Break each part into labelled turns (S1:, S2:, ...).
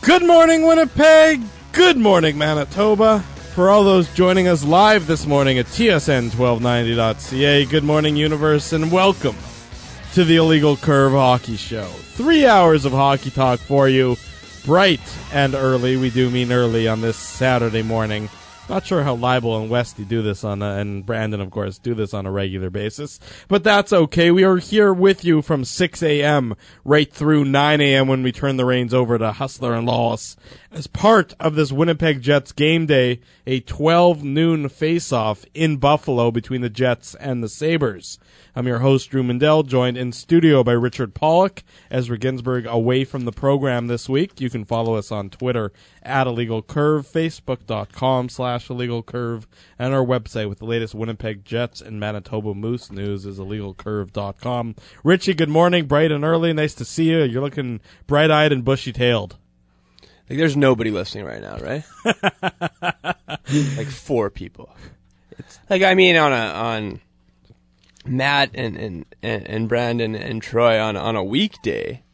S1: Good morning, Winnipeg. Good morning, Manitoba. For all those joining us live this morning at tsn1290.ca, good morning, universe, and welcome to the Illegal Curve Hockey Show. 3 hours of hockey talk for you, bright and early. We do mean early on this Saturday morning. Not sure how Leibel and Westy do this and Brandon, of course, do this on a regular basis. But that's okay. We are here with you from 6 a.m. right through 9 a.m. when we turn the reins over to Hustler and Lawless. As part of this Winnipeg Jets game day, a 12 noon face-off in Buffalo between the Jets and the Sabres. I'm your host, Drew Mandel, joined in studio by Richard Pollock. Ezra Ginsburg away from the program this week. You can follow us on Twitter at Illegal Curve, Facebook.com/Illegal Curve, and our website with the latest Winnipeg Jets and Manitoba Moose news is IllegalCurve.com. Richie, good morning, bright and early. Nice to see you. You're looking bright-eyed and bushy-tailed.
S2: Like, there's nobody listening right now, right? Like 4 people. On Matt and Brandon and Troy on a weekday,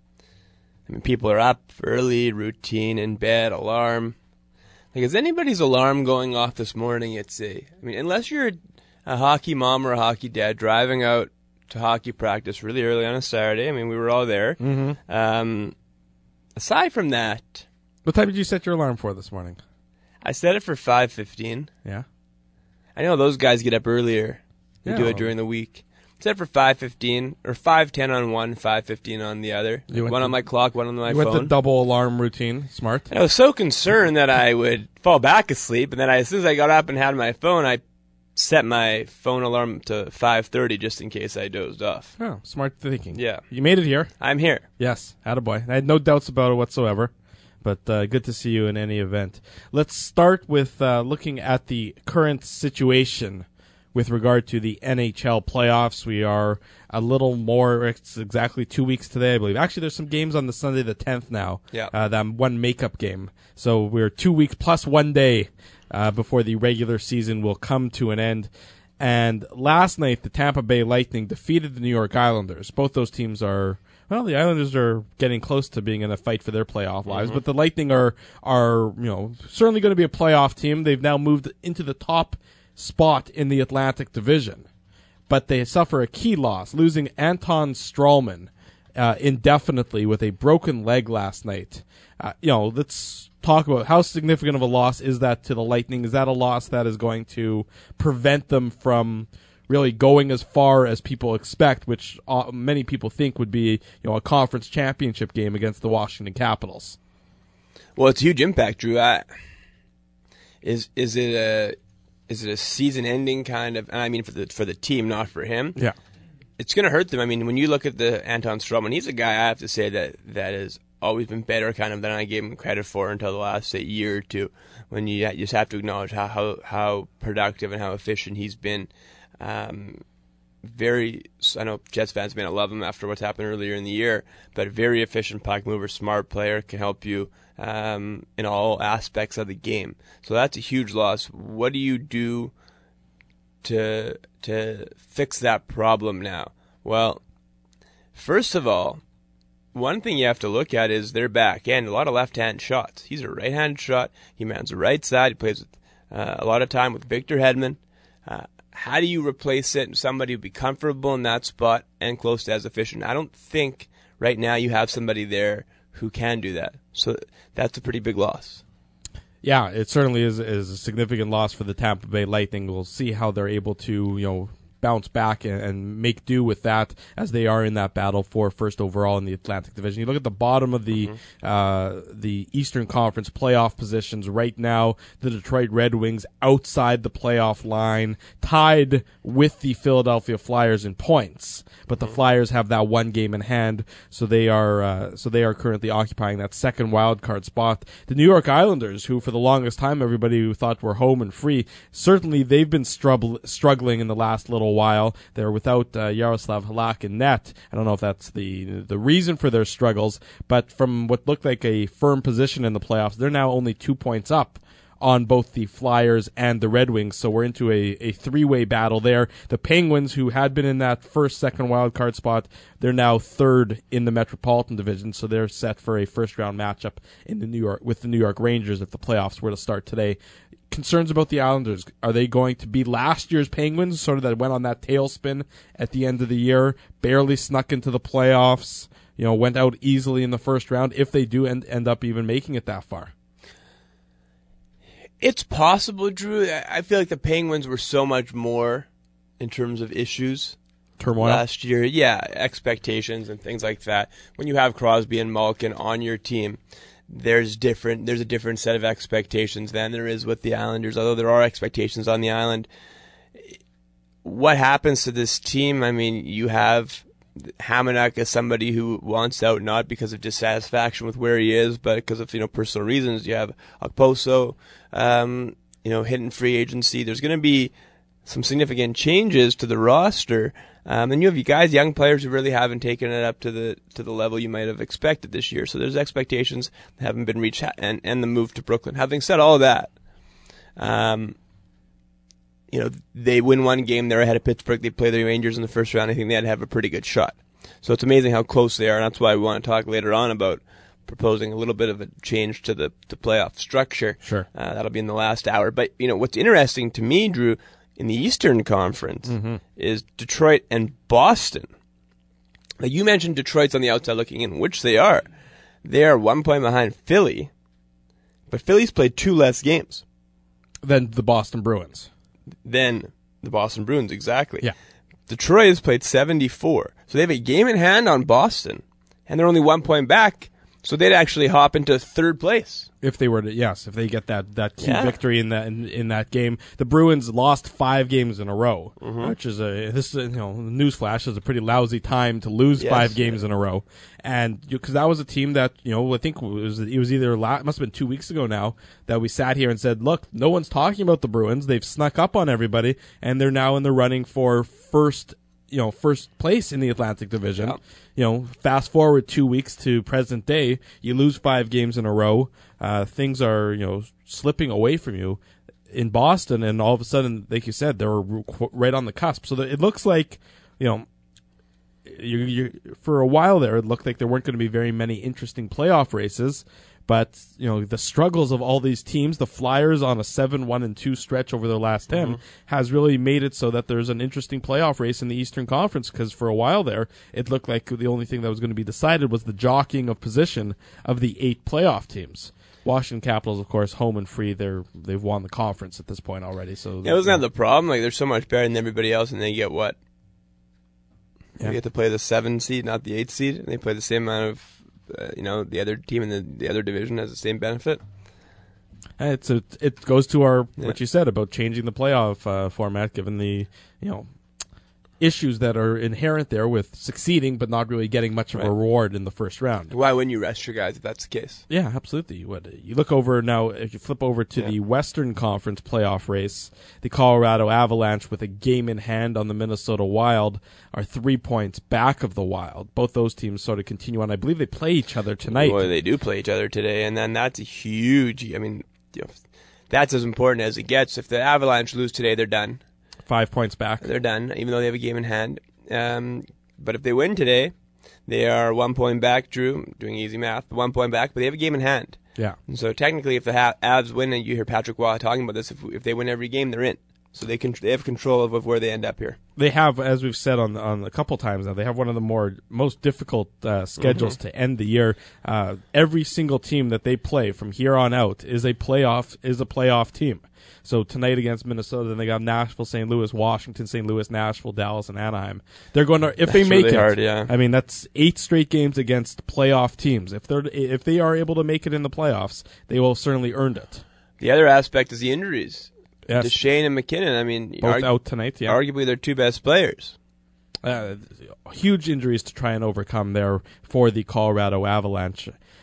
S2: I mean, people are up early, routine, in bed, alarm. Like, is anybody's alarm going off this morning at, say, unless you're a hockey mom or a hockey dad driving out to hockey practice really early on a Saturday. We were all there. Mm-hmm. Aside from that...
S1: What time did you set your alarm for this morning?
S2: I set it for 5:15.
S1: Yeah.
S2: I know those guys get up earlier. They do it during the week. Set for 5:15 or 5:10 on one, 5:15 on the other. One on my clock, one on my phone.
S1: You went the double alarm routine. Smart.
S2: And I was so concerned that I would fall back asleep, and then as soon as I got up and had my phone, I set my phone alarm to 5:30 just in case I dozed off.
S1: Oh, smart thinking.
S2: Yeah.
S1: You made it here.
S2: I'm here.
S1: Yes, attaboy. I had no doubts about it whatsoever. But good to see you in any event. Let's start with looking at the current situation with regard to the NHL playoffs. We are a little more, it's exactly 2 weeks today, I believe. Actually, there's some games on the Sunday the 10th now.
S2: Yeah.
S1: That one makeup game. So we're 2 weeks plus 1 day before the regular season will come to an end. And last night, the Tampa Bay Lightning defeated the New York Islanders. Both those teams are... Well, the Islanders are getting close to being in a fight for their playoff lives, but the Lightning are certainly going to be a playoff team. They've now moved into the top spot in the Atlantic Division, but they suffer a key loss, losing Anton Stralman indefinitely with a broken leg last night. Let's talk about how significant of a loss is that to the Lightning. Is that a loss that is going to prevent them from really going as far as people expect, which many people think would be, a conference championship game against the Washington Capitals?
S2: Well, it's a huge impact, Drew. Is it a season-ending kind of? For the team, not for him.
S1: Yeah,
S2: it's going to hurt them. When you look at the Anton Stralman, he's a guy I have to say that has always been better kind of than I gave him credit for until the last year or two. When you just have to acknowledge how productive and how efficient he's been. I know Jets fans may not love him after what's happened earlier in the year, but a very efficient puck mover, smart player, can help you in all aspects of the game. So that's a huge loss. What do you do to fix that problem now? Well, first of all, one thing you have to look at is their back end. A lot of left-hand shots. He's a right-hand shot. He mans the right side. He plays with, a lot of time with Victor Hedman. How do you replace it? Somebody who'd be comfortable in that spot and close to as efficient. I don't think right now you have somebody there who can do that. So that's a pretty big loss.
S1: Yeah, it certainly is a significant loss for the Tampa Bay Lightning. We'll see how they're able to, bounce back and make do with that as they are in that battle for first overall in the Atlantic Division. You look at the bottom of the Eastern Conference playoff positions right now, the Detroit Red Wings outside the playoff line, tied with the Philadelphia Flyers in points, but the Flyers have that one game in hand, so they are currently occupying that second wild card spot. The New York Islanders, who for the longest time everybody who thought were home and free, certainly they've been struggling in the last little while. They're without Yaroslav Halak in net. I don't know if that's the reason for their struggles, but from what looked like a firm position in the playoffs, they're now only 2 points up on both the Flyers and the Red Wings. So we're into a three-way battle there. The Penguins, who had been in that first, second wild card spot, they're now third in the Metropolitan Division, so they're set for a first-round matchup in with the New York Rangers if the playoffs were to start today. Concerns about the Islanders. Are they going to be last year's Penguins, sort of that went on that tailspin at the end of the year, barely snuck into the playoffs, went out easily in the first round, if they do end up even making it that far?
S2: It's possible, Drew. I feel like the Penguins were so much more in terms of issues.
S1: Turmoil?
S2: Last year. Yeah, expectations and things like that. When you have Crosby and Malkin on your team, there's a different set of expectations than there is with the Islanders, although there are expectations on the island. What happens to this team? I mean, you have Hamonic as somebody who wants out not because of dissatisfaction with where he is, but because of personal reasons. You have Okposo, hitting free agency. There's going to be some significant changes to the roster. And you have young players who really haven't taken it up to the level you might have expected this year. So there's expectations that haven't been reached, and the move to Brooklyn. Having said all of that, they win one game. They're ahead of Pittsburgh. They play the Rangers in the first round. I think they'd have a pretty good shot. So it's amazing how close they are, and that's why we want to talk later on about proposing a little bit of a change to the playoff structure.
S1: Sure.
S2: That'll be in the last hour. But, what's interesting to me, Drew, in the Eastern Conference is Detroit and Boston. Now, you mentioned Detroit's on the outside looking in, which they are. They are 1 point behind Philly, but Philly's played 2 less games.
S1: Than the Boston Bruins.
S2: Exactly.
S1: Yeah.
S2: Detroit has played 74, so they have a game in hand on Boston, and they're only 1 point back, so they'd actually hop into third place.
S1: If they were to, if they get that key victory in that game. The Bruins lost 5 games in a row, which is newsflash, is a pretty lousy time to lose 5 games in a row. And because that was a team that, I think it was either it must have been 2 weeks ago now that we sat here and said, look, no one's talking about the Bruins. They've snuck up on everybody, and they're now in the running for first place in the Atlantic Division. Yeah. Fast forward 2 weeks to present day, you lose 5 games in a row. Things are, slipping away from you in Boston, and all of a sudden, like you said, they're right on the cusp. So that it looks like, for a while there, it looked like there weren't going to be very many interesting playoff races. But, the struggles of all these teams, the Flyers on a 7-1-2 stretch over their last 10 has really made it so that there's an interesting playoff race in the Eastern Conference, because for a while there, it looked like the only thing that was going to be decided was the jockeying of position of the 8 playoff teams. Washington Capitals, of course, home and free. They've won the conference at this point already. So
S2: it wasn't the problem. Like, they're so much better than everybody else, and they get what? Yeah. They get to play the 7 seed, not the 8 seed, and they play the same amount of the other team in the other division has the same benefit.
S1: It goes to what you said about changing the playoff format, given the issues that are inherent there with succeeding but not really getting much of a reward in the first round.
S2: Why wouldn't you rest your guys if that's the case?
S1: Yeah, absolutely. You would. You look over now, if you flip over to the Western Conference playoff race, the Colorado Avalanche with a game in hand on the Minnesota Wild are 3 points back of the Wild. Both those teams sort of continue on. I believe they play each other tonight.
S2: Well, they do play each other today, and then that's a huge, that's as important as it gets. If the Avalanche lose today, they're done.
S1: 5 points back.
S2: They're done, even though they have a game in hand. But if they win today, they are 1 point back, Drew, doing easy math, 1 point back, but they have a game in hand.
S1: Yeah.
S2: And so technically, if the Avs win, and you hear Patrick Waugh talking about this, if they win every game, they're in. So they have control of where they end up here.
S1: They have, as we've said on a couple times now, they have one of the most difficult schedules to end the year. Every single team that they play from here on out is a playoff team. So tonight against Minnesota, then they got Nashville, St. Louis, Washington, St. Louis, Nashville, Dallas, and Anaheim. They're going to, if they make
S2: really
S1: it,
S2: hard, yeah.
S1: I mean, that's 8 straight games against playoff teams. If they are able to make it in the playoffs, they will have certainly earned it.
S2: The other aspect is the injuries.
S1: Yes.
S2: Duchesne and McKinnon, I mean,
S1: both out tonight. Yeah,
S2: arguably their 2 best players.
S1: Huge injuries to try and overcome there for the Colorado Avalanche.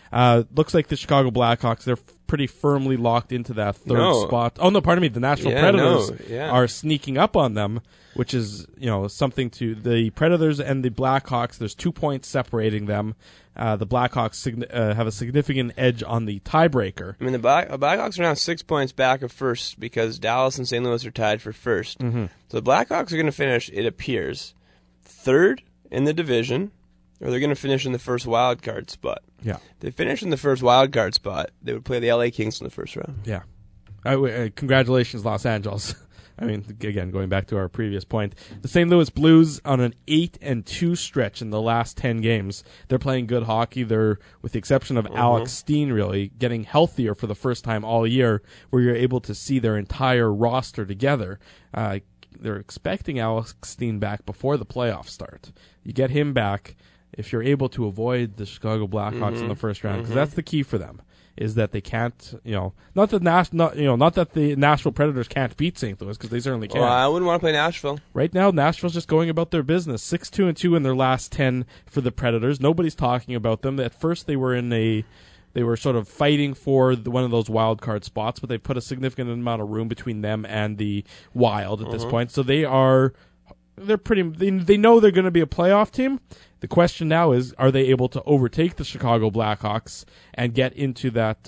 S1: Looks like the Chicago Blackhawks, they're pretty firmly locked into that third spot. Oh, no, pardon me. The Nashville Predators are sneaking up on them, which is, something to the Predators and the Blackhawks. There's 2 points separating them. The Blackhawks have a significant edge on the tiebreaker.
S2: I mean, the Blackhawks are now 6 points back of first because Dallas and St. Louis are tied for first.
S1: Mm-hmm.
S2: So the Blackhawks are going to finish, it appears, third in the division, or they're going to finish in the first wild card spot.
S1: Yeah.
S2: If they finish in the first wild card spot, they would play the LA Kings in the first round.
S1: Yeah. Congratulations, Los Angeles. I mean, again, going back to our previous point, the St. Louis Blues on an 8-2 stretch in the last 10 games. They're playing good hockey. They're, with the exception of Alex Steen, really getting healthier for the first time all year, where you're able to see their entire roster together. They're expecting Alex Steen back before the playoffs start. You get him back if you're able to avoid the Chicago Blackhawks in the first round, because that's the key for them. Is that they can't, not that the Nashville Predators can't beat St. Louis, because they certainly can.
S2: Well, I wouldn't want to play Nashville.
S1: Right now, Nashville's just going about their business. 6-2-2 in their last 10 for the Predators. Nobody's talking about them. At first, they were sort of fighting for one of those wild card spots, but they put a significant amount of room between them and the Wild at this point. So they know they're going to be a playoff team. The question now is, are they able to overtake the Chicago Blackhawks and get into that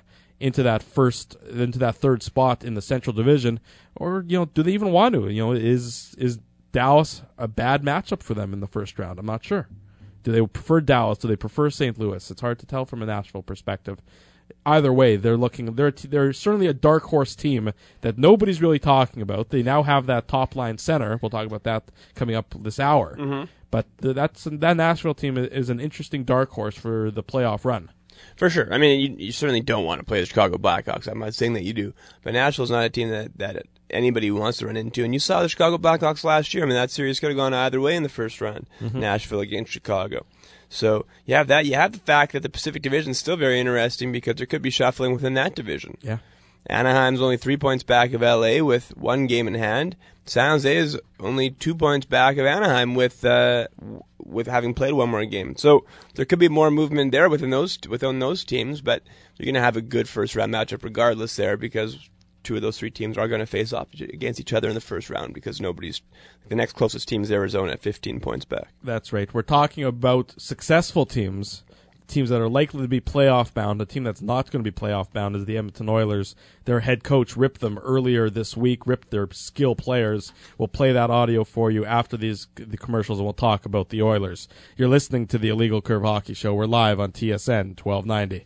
S1: third spot in the Central Division, or do they even want to? Is Dallas a bad matchup for them in the first round? I'm not sure. Do they prefer Dallas? Do they prefer St. Louis? It's hard to tell from a Nashville perspective. Either way, they're certainly a dark horse team that nobody's really talking about. They now have that top line center. We'll talk about that coming up this hour.
S2: Mm-hmm.
S1: But that Nashville team is an interesting dark horse for the playoff run.
S2: For sure. I mean, you certainly don't want to play the Chicago Blackhawks. I'm not saying that you do. But Nashville's not a team that anybody wants to run into. And you saw the Chicago Blackhawks last year. I mean, that series could have gone either way in the first round. Nashville against Chicago. So you have that. You have the fact that the Pacific Division is still very interesting because there could be shuffling within that division.
S1: Yeah.
S2: Anaheim's only 3 points back of LA with 1 game in hand. San Jose is only 2 points back of Anaheim with having played one more game. So there could be more movement there within those teams, but you're going to have a good first round matchup regardless there, because 2 of those 3 teams are going to face off against each other in the first round, because the next closest team is Arizona at 15 points back.
S1: That's right. We're talking about successful teams that are likely to be playoff bound. A team that's not going to be playoff bound is the Edmonton Oilers. Their head coach ripped them earlier this week, ripped their skill players. We'll play that audio for you after the commercials, and we'll talk about the Oilers. You're listening to the Illegal Curve Hockey Show. We're live on TSN 1290.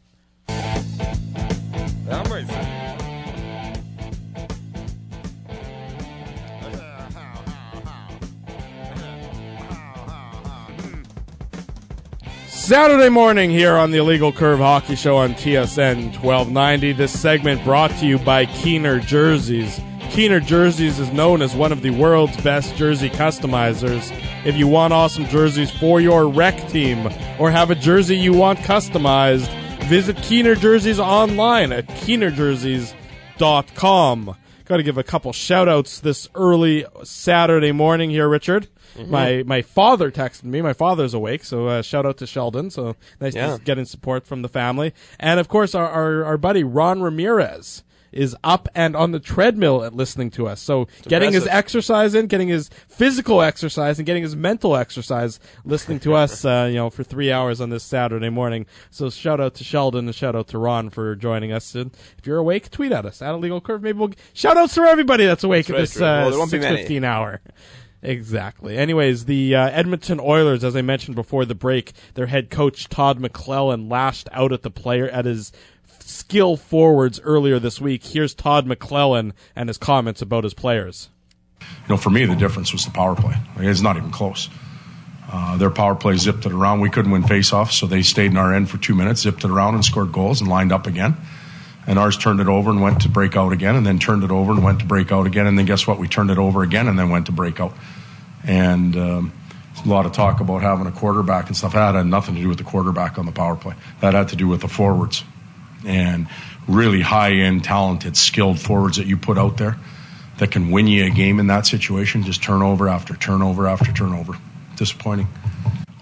S1: Saturday morning here on the Illegal Curve Hockey Show on TSN 1290. This segment brought to you by Keener Jerseys. Keener Jerseys is known as one of the world's best jersey customizers. If you want awesome jerseys for your rec team or have a jersey you want customized, visit Keener Jerseys online at keenerjerseys.com. Got to give a couple shout-outs this early Saturday morning here, Richard. My father texted me. My father's awake, so shout out to Sheldon. So nice to get in support from the family. And, of course, our buddy Ron Ramirez is up and on the treadmill at listening to us. So getting his exercise in, getting his physical exercise, and getting his mental exercise listening to us, for 3 hours on this Saturday morning. So shout out to Sheldon and shout out to Ron for joining us. And if you're awake, tweet at us at Illegal Curve. Maybe we'll shout outs for everybody that's awake at this 6:15 hour. Exactly. Anyways, the Edmonton Oilers, as I mentioned before the break, their head coach Todd McLellan lashed out at his skill forwards earlier this week. Here's Todd McLellan and his comments about his players.
S3: For me, the difference was the power play. It's not even close. Their power play zipped it around. We couldn't win faceoffs, so they stayed in our end for 2 minutes, zipped it around and scored goals and lined up again. And ours turned it over and went to break out again, and then turned it over and went to break out again. And then guess what? We turned it over again and then went to break out. And a lot of talk about having a quarterback and stuff. That had nothing to do with the quarterback on the power play. That had to do with the forwards. And really high-end, talented, skilled forwards that you put out there that can win you a game in that situation. Just turnover after turnover after turnover. Disappointing.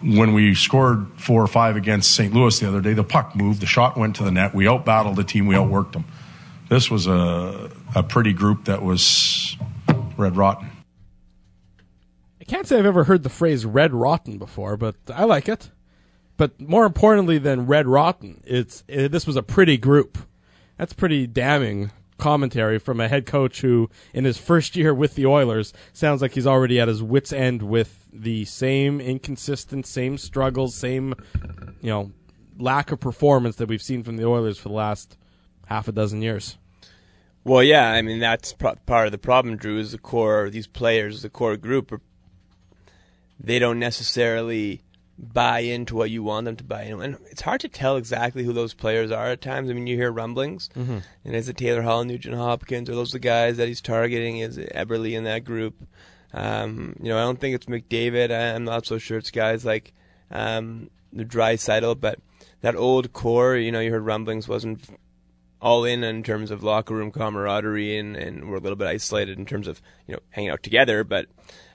S3: when we scored 4 or 5 against St. Louis the other day, the puck moved, the shot went to the net, we outbattled the team, we outworked them. This was a pretty group that was red rotten.
S1: I can't say I've ever heard the phrase red rotten before, but I like it. But more importantly than red rotten, this was a pretty group. That's pretty damning commentary from a head coach who, in his first year with the Oilers, sounds like he's already at his wit's end with the same inconsistent, same struggles, same, lack of performance that we've seen from the Oilers for the last half a dozen years.
S2: Well, yeah, I mean, that's part of the problem, Drew, is the core, these players, the core group, they don't necessarily buy into what you want them to buy into. And it's hard to tell exactly who those players are at times. I mean, you hear rumblings, and is it Taylor Hall, Nugent Hopkins, or those the guys that he's targeting? Is it Eberle in that group? I don't think it's McDavid. I'm not so sure it's guys like the Draisaitl, but that old core, you heard rumblings wasn't all in terms of locker room camaraderie, and we're a little bit isolated in terms of hanging out together, but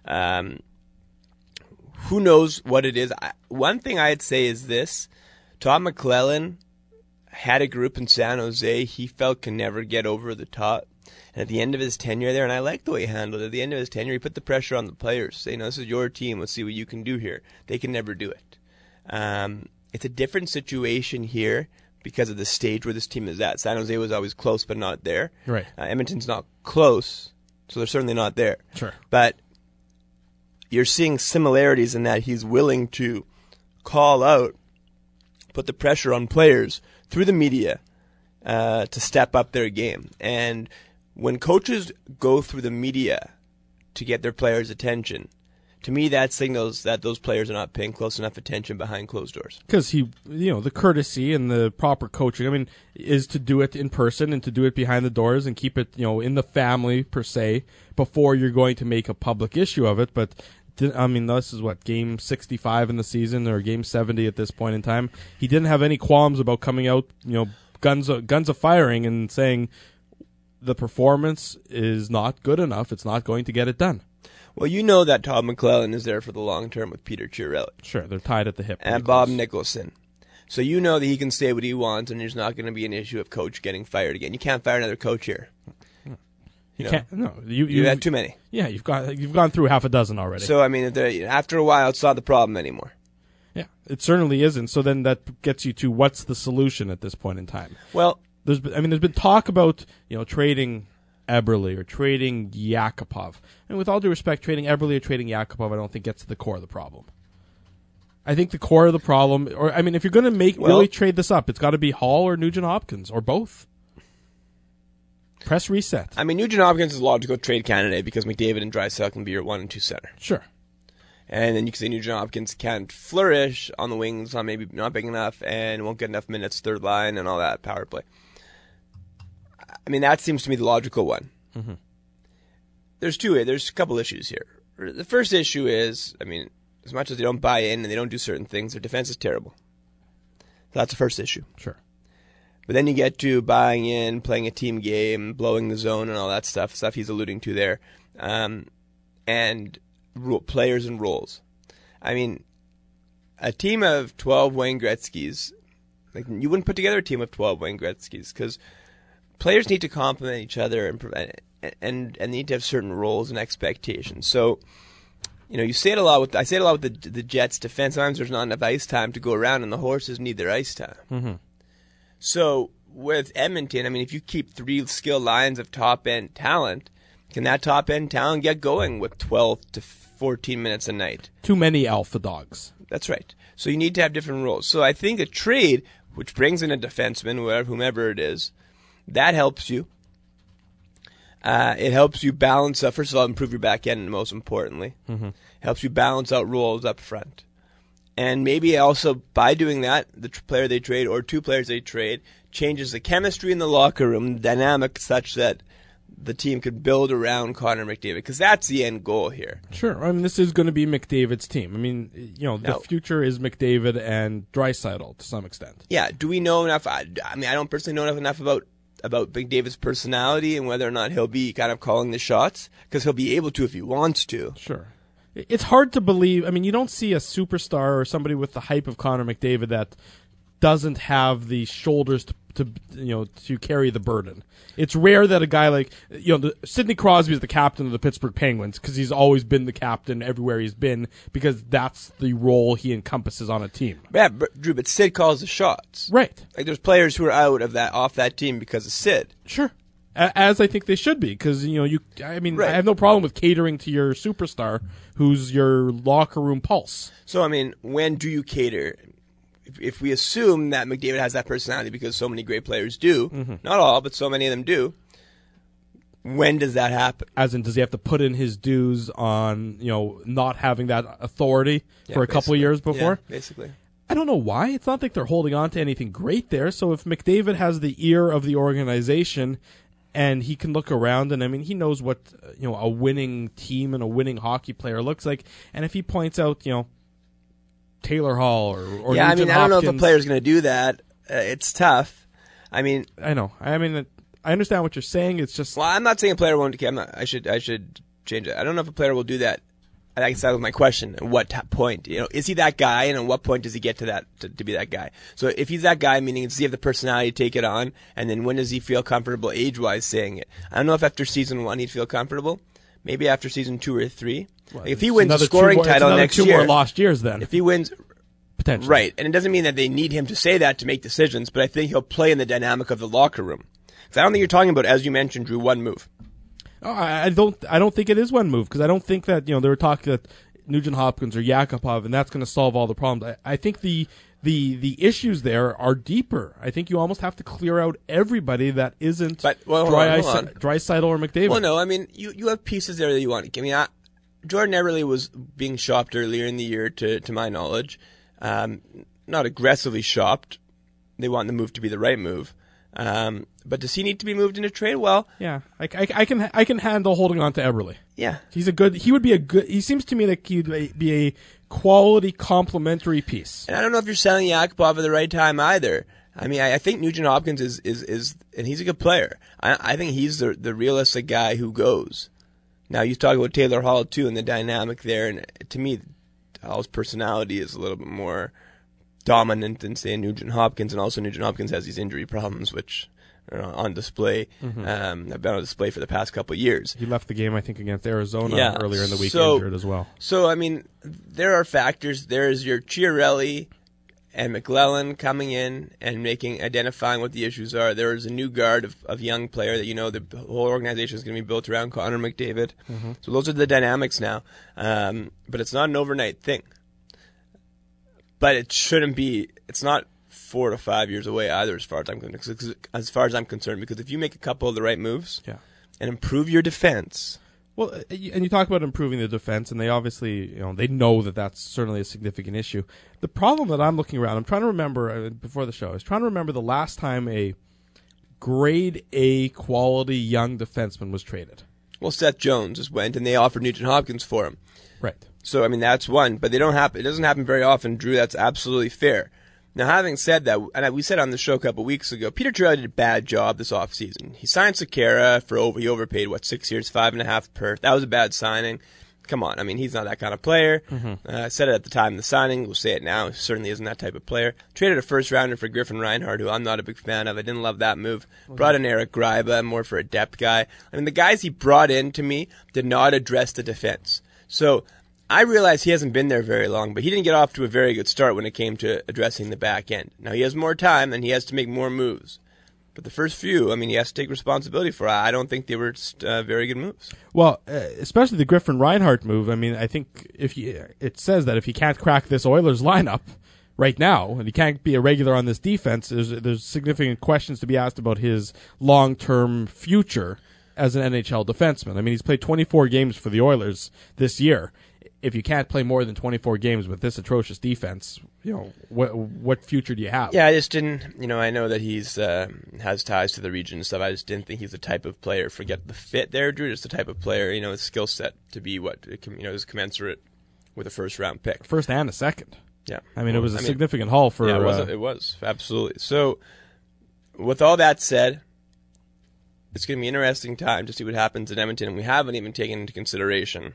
S2: who knows what it is. One thing I'd say is this: Todd McClellan had a group in San Jose he felt can never get over the top. And at the end of his tenure there, and I like the way he handled it, at the end of his tenure, he put the pressure on the players, saying, this is your team, let's see what you can do here. They can never do it. It's a different situation here because of the stage where this team is at. San Jose was always close but not there.
S1: Right.
S2: Edmonton's not close, so they're certainly not there.
S1: Sure.
S2: But you're seeing similarities in that he's willing to call out, put the pressure on players through the media to step up their game. And when coaches go through the media to get their players' attention, to me that signals that those players are not paying close enough attention behind closed doors.
S1: Because the courtesy and the proper coaching, is to do it in person and to do it behind the doors and keep it, in the family per se before you're going to make a public issue of it. But this is game 65 in the season, or game 70 at this point in time. He didn't have any qualms about coming out, guns a firing and saying the performance is not good enough. It's not going to get it done.
S2: Well, you know that Todd McClellan is there for the long term with Peter Chiarelli.
S1: Sure, they're tied at the hip.
S2: And Bob Nicholson. So you know that he can say what he wants, and there's not going to be an issue of coach getting fired again. You can't fire another coach here.
S1: You can't. No,
S2: you've had too many.
S1: Yeah, you've gone through half a dozen already.
S2: So after a while, it's not the problem anymore.
S1: Yeah, it certainly isn't. So then that gets you to what's the solution at this point in time?
S2: Well,
S1: there's been talk about trading Eberle or trading Yakupov, and with all due respect, trading Eberle or trading Yakupov, I don't think gets to the core of the problem. I think the core of the problem, if you're going to really trade this up, it's got to be Hall or Nugent Hopkins or both. Press reset.
S2: Nugent Hopkins is a logical trade candidate because McDavid and Draisaitl can be your 1 and 2 center.
S1: Sure.
S2: And then you can say Nugent Hopkins can't flourish on the wings, maybe not big enough, and won't get enough minutes third line and all that power play. That seems to me the logical one. Mm-hmm. There's a couple issues here. The first issue is, as much as they don't buy in and they don't do certain things, their defense is terrible. So that's the first issue.
S1: Sure.
S2: But then you get to buying in, playing a team game, blowing the zone and all that stuff he's alluding to there, and players and roles. A team of 12 Wayne Gretzkys, you wouldn't put together a team of 12 Wayne Gretzkys because players need to complement each other and need to have certain roles and expectations. So, I say it a lot with the Jets defense. Sometimes there's not enough ice time to go around, and the horses need their ice time.
S1: Mm-hmm.
S2: So with Edmonton, if you keep 3 skilled lines of top-end talent, can that top-end talent get going with 12 to 14 minutes a night?
S1: Too many alpha dogs.
S2: That's right. So you need to have different roles. So I think a trade, which brings in a defenseman, whomever it is, that helps you. It helps you balance out, first of all, improve your back end, most importantly. Mm-hmm. Helps you balance out roles up front. And maybe also by doing that, the player they trade or 2 players they trade changes the chemistry in the locker room, the dynamic such that the team could build around Connor McDavid, because that's the end goal here.
S1: Sure. This is going to be McDavid's team. The future is McDavid and Draisaitl to some extent.
S2: Yeah. Do we know enough? I don't personally know enough about McDavid's personality and whether or not he'll be kind of calling the shots, because he'll be able to if he wants to.
S1: Sure. it's hard to believe. I mean, you don't see a superstar or somebody with the hype of Connor McDavid that doesn't have the shoulders to carry the burden. It's rare that a guy like Sidney Crosby is the captain of the Pittsburgh Penguins because he's always been the captain everywhere he's been because that's the role he encompasses on a team.
S2: Yeah, Drew, but Sid calls the shots.
S1: Right.
S2: Like there's players who are out of off that team because of Sid.
S1: Sure. As I think they should be, because
S2: Right.
S1: I have no problem with catering to your superstar, who's your locker room pulse.
S2: So I mean, when do you cater? If we assume that McDavid has that personality, because so many great players do, not all, but so many of them do, when does that happen?
S1: As in, does he have to put in his dues on not having that authority for a couple of years before?
S2: Yeah, basically.
S1: I don't know why. It's not like they're holding on to anything great there. So if McDavid has the ear of the organization and he can look around and, I mean, he knows what a winning team and a winning hockey player looks like. And if he points out, Taylor Hall or
S2: yeah,
S1: Nugent
S2: I don't know if a
S1: Hopkins,
S2: player's going to do that. It's tough. I mean,
S1: I know. I mean, I understand what you're saying. It's just
S2: well, I'm not saying a player won't. I should change it. I don't know if a player will do that. I guess that was my question. At what point? Is he that guy, and at what point does he get to that to be that guy? So if he's that guy, meaning does he have the personality to take it on, and then when does he feel comfortable age-wise saying it? I don't know if after season 1 he'd feel comfortable. Maybe after season 2 or 3.
S1: well,
S2: Like if he wins the scoring title next
S1: two
S2: year,
S1: more lost years then.
S2: if he wins,
S1: Potentially.
S2: right? And it doesn't mean that they need him to say that to make decisions, but I think he'll play in the dynamic of the locker room. Because I don't think you're talking about, as you mentioned, Drew, one move.
S1: Oh, I don't think it is one move because I don't think that they were talking that Nugent Hopkins or Yakupov and that's going to solve all the problems. I think the issues there are deeper. I think you almost have to clear out everybody that isn't
S2: hold on.
S1: Draisaitl or McDavid.
S2: Well, no, I mean you have pieces there that you want. I mean, Jordan Eberle was being shopped earlier in the year, to my knowledge, not aggressively shopped. They want the move to be the right move. But does he need to be moved into trade? Well,
S1: yeah, I can handle holding on to Eberle.
S2: Yeah,
S1: he seems to me like he'd be a quality complementary piece.
S2: And I don't know if you're selling Yakupov at the right time either. I mean, I think Nugent Hopkins is and he's a good player. I think he's the realistic guy who goes. Now you talk about Taylor Hall too and the dynamic there, and to me, Hall's personality is a little bit more dominant than say Nugent Hopkins, and also Nugent Hopkins has these injury problems which are on display. Have been on display for the past couple of years.
S1: He left the game, I think, against Arizona earlier in the week injured as well.
S2: So I mean, there are factors. There's your Chiarelli and McLellan coming in and identifying what the issues are. There is a new guard of young player that the whole organization is going to be built around Connor McDavid. So those are the dynamics now. But it's not an overnight thing. But it shouldn't be. It's not 4 to 5 years away either, as far as I'm concerned. Because if you make a couple of the right moves and improve your defense.
S1: Well, and you talk about improving the defense, and they obviously, they know that that's certainly a significant issue. The problem that I'm looking around, I'm trying to remember before the show, I was trying to remember the last time a grade A quality young defenseman was traded.
S2: Well, Seth Jones just went, and they offered Nugent Hopkins for him.
S1: Right.
S2: So, I mean, that's one, but it doesn't happen very often, Drew. That's absolutely fair. Now, having said that, and we said on the show a couple weeks ago, Peter Chiarelli did a bad job this offseason. He signed Sekera he overpaid, 6 years, 5.5 per. That was a bad signing. Come on, I mean, he's not that kind of player. I said it at the time of the signing. We'll say it now. He certainly isn't that type of player. Traded a first-rounder for Griffin Reinhart, who I'm not a big fan of. I didn't love that move. Brought in Eric Greiba, more for a depth guy. I mean, the guys he brought in, to me, did not address the defense. So I realize he hasn't been there very long, but he didn't get off to a very good start when it came to addressing the back end. Now, he has more time, and he has to make more moves. But the first few, I mean, he has to take responsibility for. I don't think they were very good moves.
S1: Well, especially the Griffin Reinhart move. I mean, I think it says that if he can't crack this Oilers lineup right now, and he can't be a regular on this defense, there's significant questions to be asked about his long-term future as an NHL defenseman. I mean, he's played 24 games for the Oilers this year. If you can't play more than 24 games with this atrocious defense, what future do you have?
S2: Yeah, I just didn't. I know that he's has ties to the region and stuff. I just didn't think he's the type of player. Forget the fit there, Drew. Just the type of player. His skill set to be is commensurate with a first-round pick,
S1: first and a second.
S2: Yeah,
S1: I mean, it was a significant haul for.
S2: Yeah, it was absolutely. So, with all that said, it's going to be an interesting time to see what happens in Edmonton, and we haven't even taken into consideration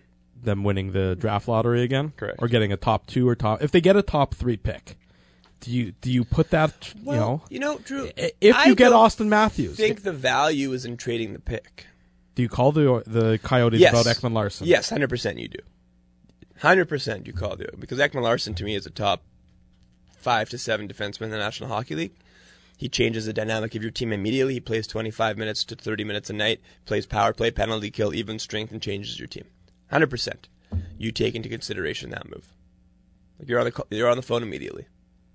S1: them winning the draft lottery again.
S2: Correct.
S1: Or getting a top 2 or top. If they get a top 3 pick, do you put that?
S2: Well, Drew,
S1: if you get Austin Matthews,
S2: I think the value is in trading the pick.
S1: Do you call the Coyotes about Ekman Larsson?
S2: Yes, 100% you do. 100% you call it, because Ekman Larsson to me is a top 5 to 7 defenseman in the National Hockey League. He changes the dynamic of your team immediately. He plays 25 minutes to 30 minutes a night, plays power play, penalty kill, even strength, and changes your team. 100%. You take into consideration that move. Like you're on the phone immediately.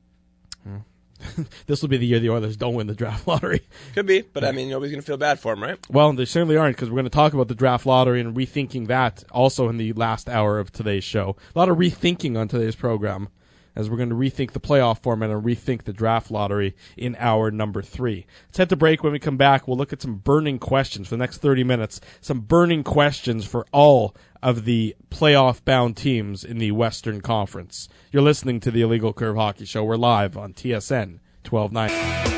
S1: This will be the year the Oilers don't win the draft lottery.
S2: Could be, but I mean, nobody's going to feel bad for him, right?
S1: Well, they certainly aren't, because we're going to talk about the draft lottery and rethinking that also in the last hour of today's show. A lot of rethinking on today's program, as we're going to rethink the playoff format and rethink the draft lottery in hour number 3. Let's head to break. When we come back, we'll look at some burning questions for the next 30 minutes, some burning questions for all of the playoff-bound teams in the Western Conference. You're listening to the Illegal Curve Hockey Show. We're live on TSN 1290.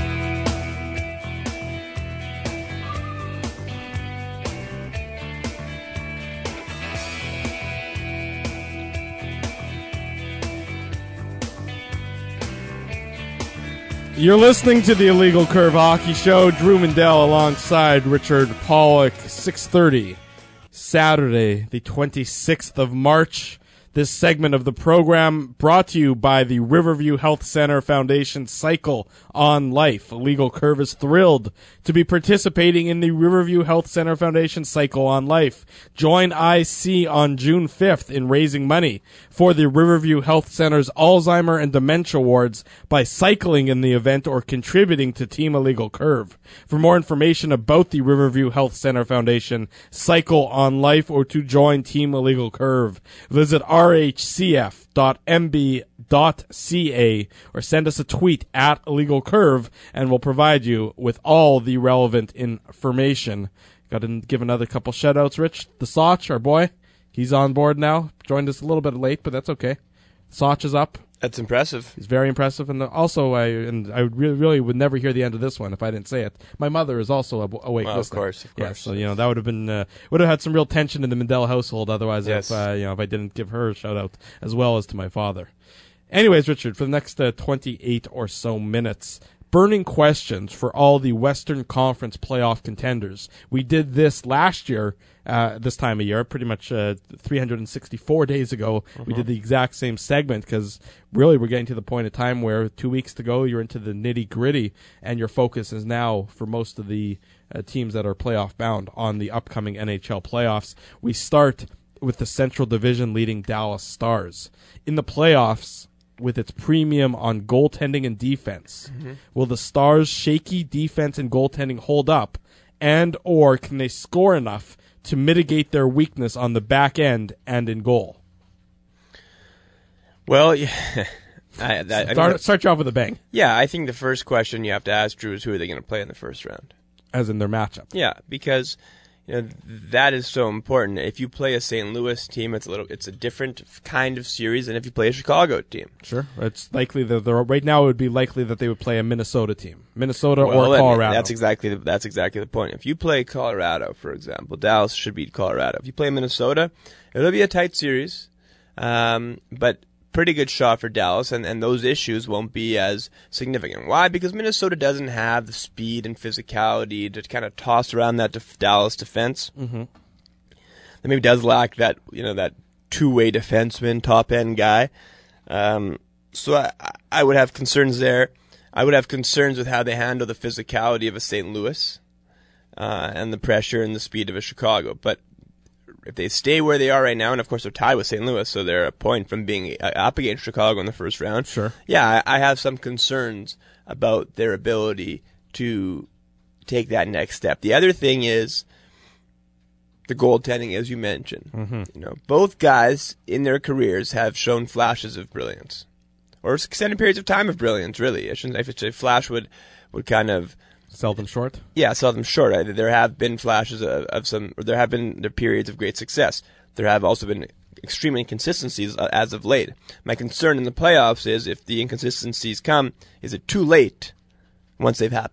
S1: You're listening to the Illegal Curve Hockey Show. Drew Mandel alongside Richard Pollock. 6:30, Saturday, the 26th of March. This segment of the program brought to you by the Riverview Health Center Foundation Cycle on Life. Illegal Curve is thrilled to be participating in the Riverview Health Center Foundation Cycle on Life. Join IC on June 5th in raising money for the Riverview Health Center's Alzheimer and Dementia Awards by cycling in the event or contributing to Team Illegal Curve. For more information about the Riverview Health Center Foundation Cycle on Life or to join Team Illegal Curve, visit rhcf.mb.ca or send us a tweet at Illegal Curve, and we'll provide you with all the relevant information. Got to give another couple shout-outs. Rich, the Soch, our boy, he's on board now. Joined us a little bit late, but that's okay. Soch is up.
S2: That's impressive.
S1: He's very impressive, and also I really would never hear the end of this one if I didn't say it. My mother is also awake.
S2: Well, of course.
S1: Yeah, so that would have been would have had some real tension in the Mandel household. Otherwise,
S2: yes.
S1: if I didn't give her a shout out as well as to my father. Anyways, Richard, for the next 28 or so minutes, burning questions for all the Western Conference playoff contenders. We did this last year, this time of year, pretty much 364 days ago. We did the exact same segment because really we're getting to the point of time where 2 weeks to go, you're into the nitty-gritty, and your focus is now, for most of the teams that are playoff bound, on the upcoming NHL playoffs. We start with the Central Division leading Dallas Stars. In the playoffs, with its premium on goaltending and defense, will the Stars' shaky defense and goaltending hold up, and or can they score enough to mitigate their weakness on the back end and in goal?
S2: Well, yeah.
S1: Start you off with a bang.
S2: Yeah, I think the first question you have to ask, Drew, is who are they going to play in the first round?
S1: As in their matchup.
S2: Yeah, because that is so important. If you play a St. Louis team, it's a different kind of series than if you play a Chicago team.
S1: Sure, it's likely that right now it would be likely that they would play a Minnesota team, or Colorado.
S2: That's exactly the point. If you play Colorado, for example, Dallas should beat Colorado. If you play Minnesota, it'll be a tight series, but pretty good shot for Dallas, and those issues won't be as significant. Why? Because Minnesota doesn't have the speed and physicality to kind of toss around that Dallas defense. Mm-hmm. That maybe does lack that two-way defenseman, top-end guy. So I would have concerns there. I would have concerns with how they handle the physicality of a St. Louis and the pressure and the speed of a Chicago. But if they stay where they are right now, and of course they're tied with St. Louis, so they're a point from being up against Chicago in the first round.
S1: Sure.
S2: Yeah, I have some concerns about their ability to take that next step. The other thing is the goaltending, as you mentioned. Mm-hmm. Both guys in their careers have shown flashes of brilliance, or extended periods of time of brilliance. Really, I should say flash would kind of
S1: sell them short?
S2: Yeah, sell them short. There have been flashes of some, or there have been periods of great success. There have also been extreme inconsistencies as of late. My concern in the playoffs is if the inconsistencies come, is it too late once they've happened?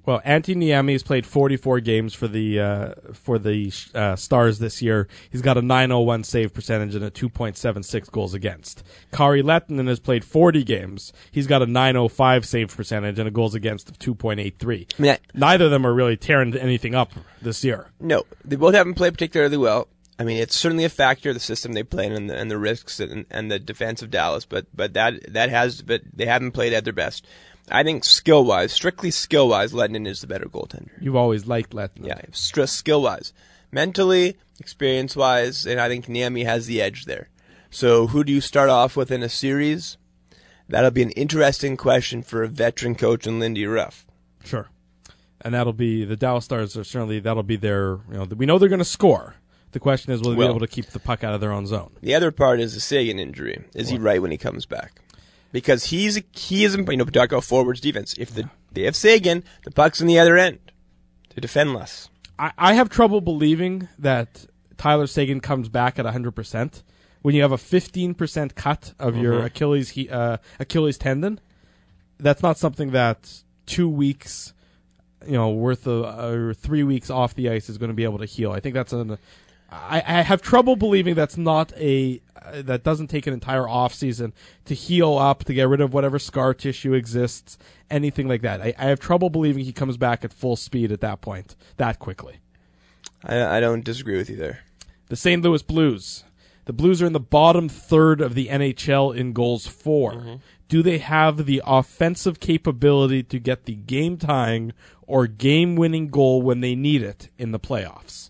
S1: Well, Antti Niemi has played 44 games for the Stars this year. He's got a .901 save percentage and a 2.76 goals against. Kari Lehtinen has played 40 games. He's got a .905 save percentage and a goals against of 2.83.
S2: I mean,
S1: Neither of them are really tearing anything up this year.
S2: No, they both haven't played particularly well. I mean, it's certainly a factor, the system they play in and the risks and the defense of Dallas, but they haven't played at their best. I think strictly skill-wise, Lehtinen is the better goaltender.
S1: You've always liked Lehtinen.
S2: Yeah, skill-wise. Mentally, experience-wise, and I think Niemi has the edge there. So who do you start off with in a series? That'll be an interesting question for a veteran coach in Lindy Ruff.
S1: Sure. And that'll be, the Dallas Stars that'll be their, we know they're going to score. The question is, will they be able to keep the puck out of their own zone?
S2: The other part is the Seguin injury. Is he right when he comes back? Because he isn't, we talk about forwards defense. If they have Seguin, the puck's on the other end to defend less.
S1: I have trouble believing that Tyler Seguin comes back at 100% when you have a 15% cut of your Achilles tendon. That's not something that 2 weeks, worth of or 3 weeks off the ice is going to be able to heal. I think that's I have trouble believing that doesn't take an entire off season to heal up, to get rid of whatever scar tissue exists, anything like that. I have trouble believing he comes back at full speed at that point, that quickly.
S2: I don't disagree with you there.
S1: The St. Louis Blues. The Blues are in the bottom third of the NHL in goals for. Mm-hmm. Do they have the offensive capability to get the game-tying or game-winning goal when they need it in the playoffs?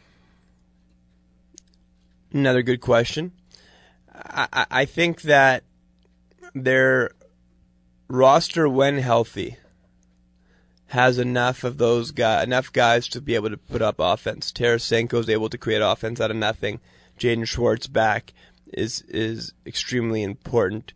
S2: Another good question. I think that their roster, when healthy, has enough of those enough guys to be able to put up offense. Tarasenko is able to create offense out of nothing. Jaden Schwartz back is extremely important.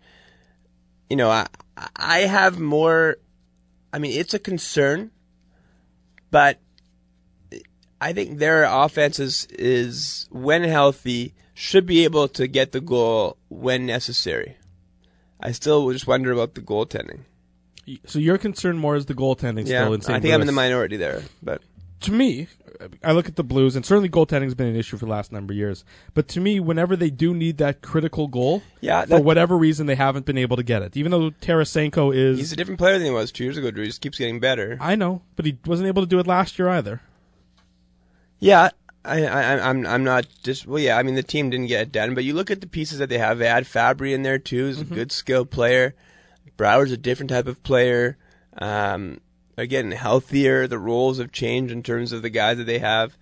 S2: I have more. I mean, it's a concern, but I think their offense is when healthy, should be able to get the goal when necessary. I still just wonder about the goaltending.
S1: So your concern more is the goaltending still in St. Louis.
S2: I think I'm in the minority there. But
S1: to me, I look at the Blues, and certainly goaltending has been an issue for the last number of years. But to me, whenever they do need that critical goal, for whatever reason, they haven't been able to get it. Even though Tarasenko is...
S2: He's a different player than he was 2 years ago, Drew. He just keeps getting better.
S1: I know, but he wasn't able to do it last year either.
S2: Yeah, I'm not just... Well, yeah, I mean, the team didn't get it done, but you look at the pieces that they have. They had Fabry in there, too. He's a good skilled player. Brouwer's a different type of player. Again, healthier. The roles have changed in terms of the guys that they have.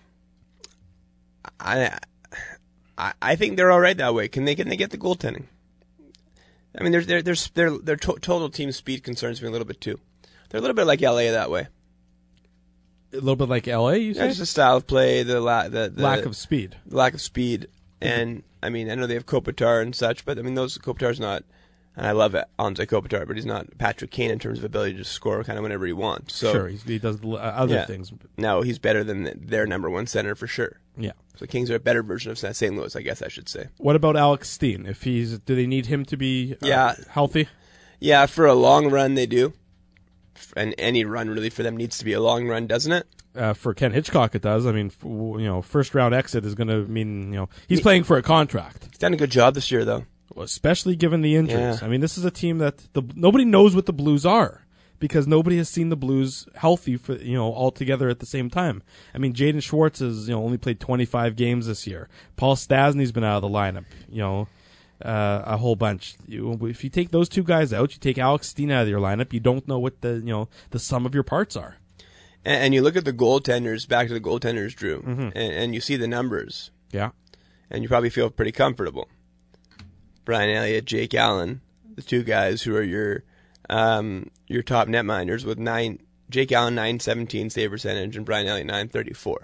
S2: I think they're all right that way. Can they get the goaltending? I mean, their total team speed concerns me a little bit too. They're a little bit like LA that way.
S1: A little bit like LA, you say?
S2: Just the style of play, the
S1: lack of speed.
S2: Lack of speed, and I mean, I know they have Kopitar and such, but I mean, Kopitar's not. And I love Anze Kopitar, but he's not Patrick Kane in terms of ability to score kind of whenever he wants. So,
S1: sure, he does other things.
S2: No, he's better than their number one center for sure.
S1: Yeah.
S2: So Kings are a better version of St. Louis, I guess I should say.
S1: What about Alex Steen? Do they need him to be healthy?
S2: Yeah, for a long run they do. And any run really for them needs to be a long run, doesn't it?
S1: For Ken Hitchcock, it does. I mean, first round exit is going to mean he's playing for a contract.
S2: He's done a good job this year, though.
S1: Especially given the injuries.
S2: Yeah.
S1: I mean, this is a team that nobody knows what the Blues are because nobody has seen the Blues healthy for all together at the same time. I mean, Jaden Schwartz has only played 25 games this year. Paul Stastny's been out of the lineup. A whole bunch. If you take those two guys out, you take Alex Steen out of your lineup. You don't know what the sum of your parts are.
S2: And you look at the goaltenders. Back to the goaltenders, Drew, and you see the numbers.
S1: Yeah,
S2: and you probably feel pretty comfortable. Brian Elliott, Jake Allen, the two guys who are your top netminders with Jake Allen 917 save percentage and Brian Elliott 934.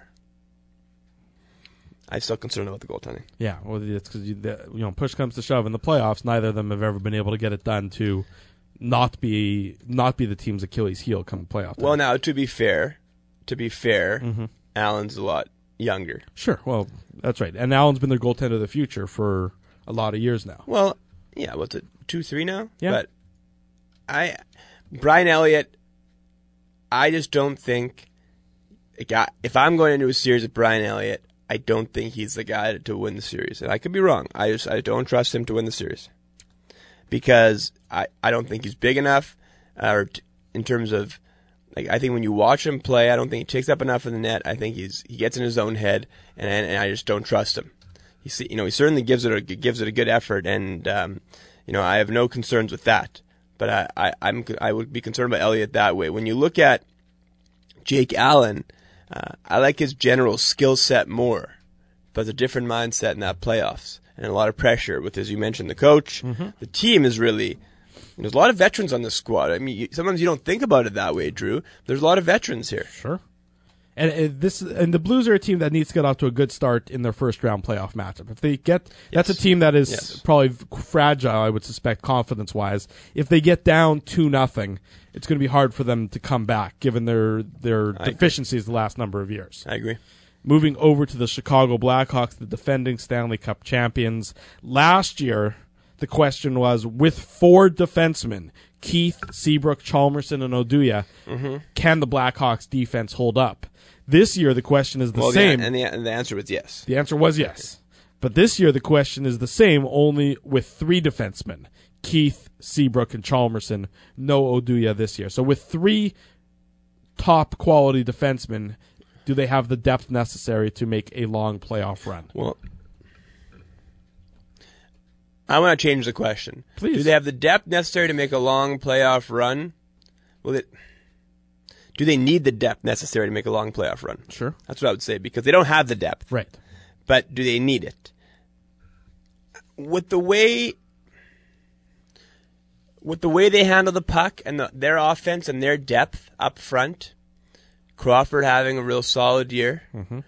S2: I'm still concerned about the goaltending.
S1: Yeah, well, it's because push comes to shove in the playoffs. Neither of them have ever been able to get it done to not be the team's Achilles heel come playoff time.
S2: Well, now to be fair, Allen's a lot younger.
S1: Sure, well that's right, and Allen's been their goaltender of the future for a lot of years now.
S2: Well, yeah, what's it, 2-3 now?
S1: Yeah.
S2: But Brian Elliott I just don't think. If I'm going into a series with Brian Elliott, I don't think he's the guy to win the series. And I could be wrong. I don't trust him to win the series because I don't think he's big enough, in terms of, like, I think when you watch him play, I don't think he takes up enough of the net. I think he gets in his own head, and I just don't trust him. He certainly gives it a good effort, and I have no concerns with that. But I would be concerned about Elliott that way. When you look at Jake Allen, I like his general skill set more, but it's a different mindset in that playoffs and a lot of pressure with, as you mentioned, the coach. Mm-hmm. The team is really. There's a lot of veterans on this squad. I mean, sometimes you don't think about it that way, Drew. There's a lot of veterans here.
S1: Sure. And the Blues are a team that needs to get off to a good start in their first round playoff matchup. If they get, that's a team that is probably fragile, I would suspect, confidence wise. If they get down 2-0, it's going to be hard for them to come back, given their deficiencies the last number of years.
S2: I agree.
S1: Moving over to the Chicago Blackhawks, the defending Stanley Cup champions. Last year, the question was, with 4 defensemen, Keith, Seabrook, Chalmerson, and Oduya, can the Blackhawks defense hold up? This year, the question is the same.
S2: And the answer was yes.
S1: The answer was yes. But this year, the question is the same, only with 3 defensemen, Keith, Seabrook, and Chalmerson. No Oduya this year. So with 3 top-quality defensemen, do they have the depth necessary to make a long playoff run?
S2: Well, I want to change the question.
S1: Please.
S2: Do they have the depth necessary to make a long playoff run? Do they need the depth necessary to make a long playoff run?
S1: Sure.
S2: That's what I would say, because they don't have the depth.
S1: Right.
S2: But do they need it? With the way they handle the puck and their offense and their depth up front, Crawford having a real solid year,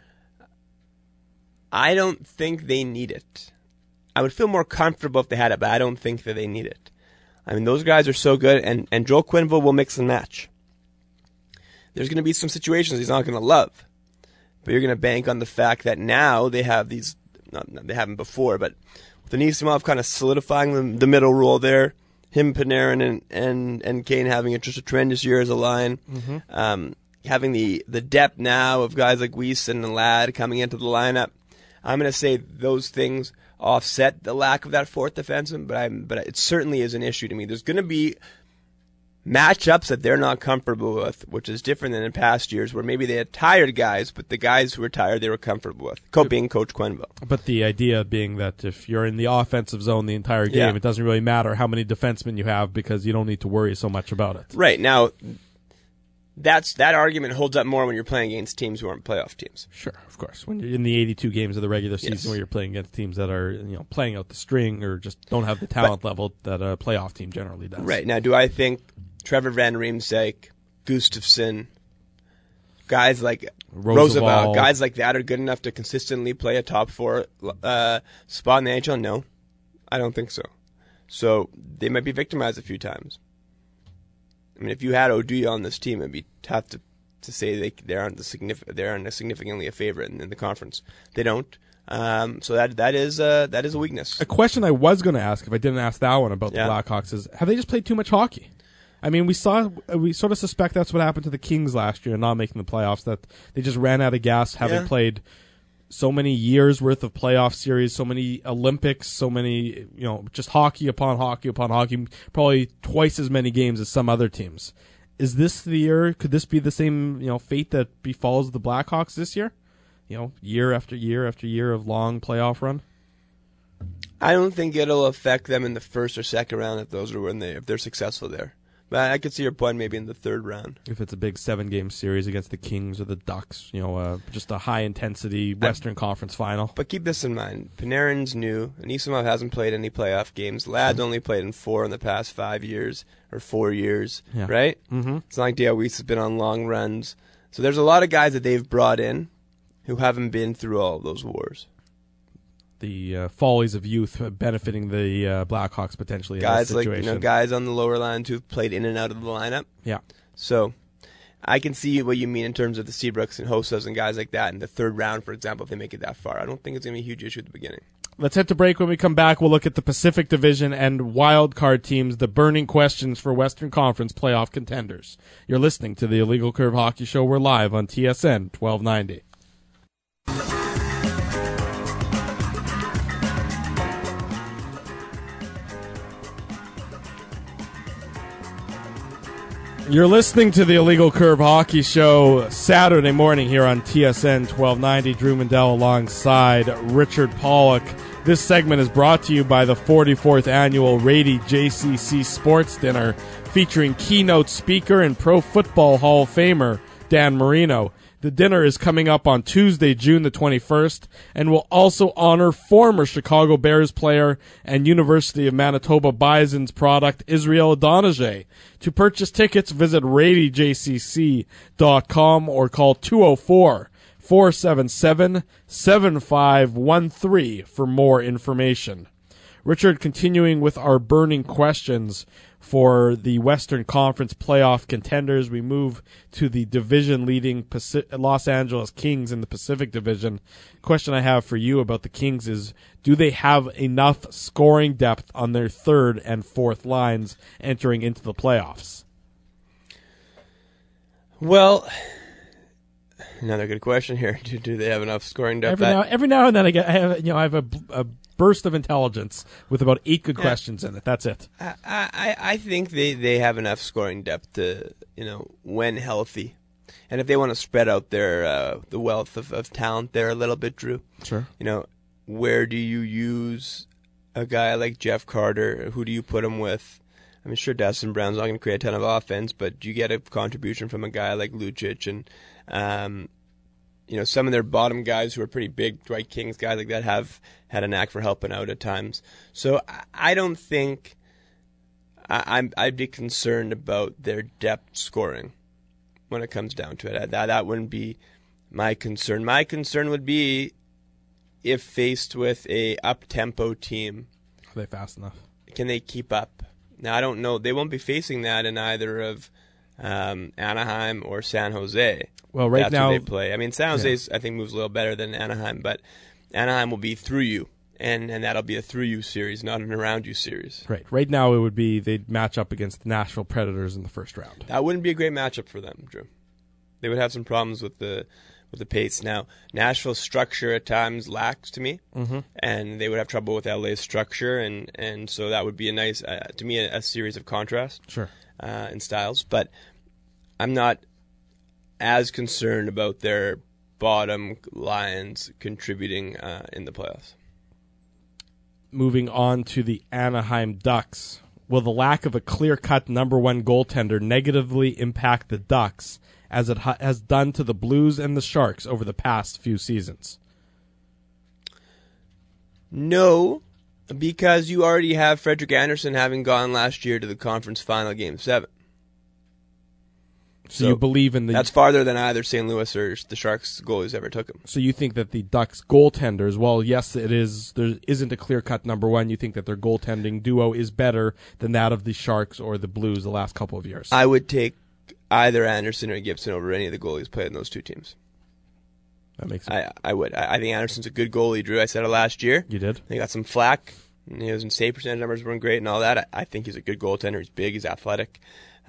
S2: I don't think they need it. I would feel more comfortable if they had it, but I don't think that they need it. I mean, those guys are so good, and Joel Quenneville will mix and match. There's going to be some situations he's not going to love, but you're going to bank on the fact that now they have these, they haven't before, but with Anisimov kind of solidifying the middle role there, him, Panarin, and Kane having just a tremendous year as a line, having the depth now of guys like Weiss and Ladd coming into the lineup, I'm going to say those things offset the lack of that 4th defenseman, but it certainly is an issue to me. There's going to be matchups that they're not comfortable with, which is different than in past years where maybe they had tired guys, but the guys who were tired they were comfortable with, being Coach Quenneville.
S1: But the idea being that if you're in the offensive zone the entire game, it doesn't really matter how many defensemen you have because you don't need to worry so much about it.
S2: Right. Now, that argument holds up more when you're playing against teams who aren't playoff teams.
S1: Sure, of course. When you're in the 82 games of the regular season where you're playing against teams that are playing out the string or just don't have the talent level that a playoff team generally does.
S2: Right. Now, do I think Trevor Van Riemsdyk, Gustafsson, guys like Roosevelt, guys like that are good enough to consistently play a top 4 spot in the NHL? No, I don't think so. So they might be victimized a few times. I mean, if you had Oduya on this team, it'd be tough to say they aren't significantly a favorite in the conference. They don't. So that is a weakness.
S1: A question I was going to ask if I didn't ask that one about the Blackhawks is: have they just played too much hockey? I mean, we sort of suspect that's what happened to the Kings last year, not making the playoffs. That they just ran out of gas, having played so many years worth of playoff series, so many Olympics, so many, just hockey upon hockey upon hockey, probably twice as many games as some other teams. Is this the year? Could this be the same, fate that befalls the Blackhawks this year? Year after year after year of long playoff run?
S2: I don't think it'll affect them in the first or second round if they're successful there. But I could see your point maybe in the 3rd round.
S1: If it's a big 7-game series against the Kings or the Ducks, just a high-intensity Western Conference final.
S2: But keep this in mind. Panarin's new. Anisimov hasn't played any playoff games. Ladd's only played in 4 in the past 5 years or 4 years, right? Mm-hmm. It's not like Dale Weiss has been on long runs. So there's a lot of guys that they've brought in who haven't been through all of those wars.
S1: The follies of youth benefiting the Blackhawks potentially
S2: guys
S1: in this situation.
S2: Guys on the lower lines who've played in and out of the lineup.
S1: Yeah.
S2: So I can see what you mean in terms of the Seabrooks and Hosas and guys like that in the third round, for example, if they make it that far. I don't think it's going to be a huge issue at the beginning.
S1: Let's head to break. When we come back, we'll look at the Pacific Division and wild card teams, the burning questions for Western Conference playoff contenders. You're listening to the Illegal Curve Hockey Show. We're live on TSN 1290. You're listening to the Illegal Curve Hockey Show Saturday morning here on TSN 1290. Drew Mandel alongside Richard Pollock. This segment is brought to you by the 44th Annual Rady JCC Sports Dinner, featuring keynote speaker and Pro Football Hall of Famer Dan Marino. The dinner is coming up on Tuesday, June the 21st, and will also honor former Chicago Bears player and University of Manitoba Bison's product, Israel Adonijah. To purchase tickets, visit radyjcc.com or call 204-477-7513 for more information. Richard, continuing with our burning questions for the Western Conference playoff contenders, we move to the division-leading Los Angeles Kings in the Pacific Division. Question I have for you about the Kings is, do they have enough scoring depth on their third and fourth lines entering into the playoffs?
S2: Well, another good question here. Do they have enough scoring depth?
S1: Every now and then I have a burst of intelligence with about 8 good questions in it. That's it.
S2: I think they have enough scoring depth to, when healthy. And if they want to spread out their the wealth of talent there a little bit, Drew.
S1: Sure.
S2: Where do you use a guy like Jeff Carter? Who do you put him with? I mean, sure, Dustin Brown's not going to create a ton of offense, but you get a contribution from a guy like Lucic and some of their bottom guys who are pretty big, Dwight King's guys like that, have had a knack for helping out at times. So I don't think I'd be concerned about their depth scoring when it comes down to it. That wouldn't be my concern. My concern would be if faced with a up-tempo team.
S1: Are they fast enough? Can
S2: they keep up? Now, I don't know. They won't be facing that in either of Anaheim or San Jose.
S1: Well, right
S2: That's
S1: now
S2: who they play. I mean, San Jose, I think, moves a little better than Anaheim, but Anaheim will be through you, and that'll be a through you series, not an around you series.
S1: Right. Right now, it would be they'd match up against the Nashville Predators in the first round.
S2: That wouldn't be a great matchup for them, Drew. They would have some problems with the pace. Now, Nashville's structure at times lacks to me, and they would have trouble with LA's structure, and so that would be a nice, to me, a series of contrast.
S1: Sure.
S2: In styles, but I'm not as concerned about their bottom lines contributing in the playoffs.
S1: Moving on to the Anaheim Ducks. Will the lack of a clear-cut number one goaltender negatively impact the Ducks as it has done to the Blues and the Sharks over the past few seasons?
S2: No, because you already have Frederik Andersen having gone last year to the conference final Game 7.
S1: So you believe in the...
S2: That's farther than either St. Louis or the Sharks goalies ever took him.
S1: So you think that the Ducks goaltenders, well, yes, there isn't a clear-cut number one. You think that their goaltending duo is better than that of the Sharks or the Blues the last couple of years?
S2: I would take either Andersen or Gibson over any of the goalies played in those two teams.
S1: That makes sense.
S2: I would. I think Anderson's a good goalie, Drew. I said it last year.
S1: You did?
S2: He got some flack. His save percentage numbers weren't great and all that. I think he's a good goaltender. He's big. He's athletic.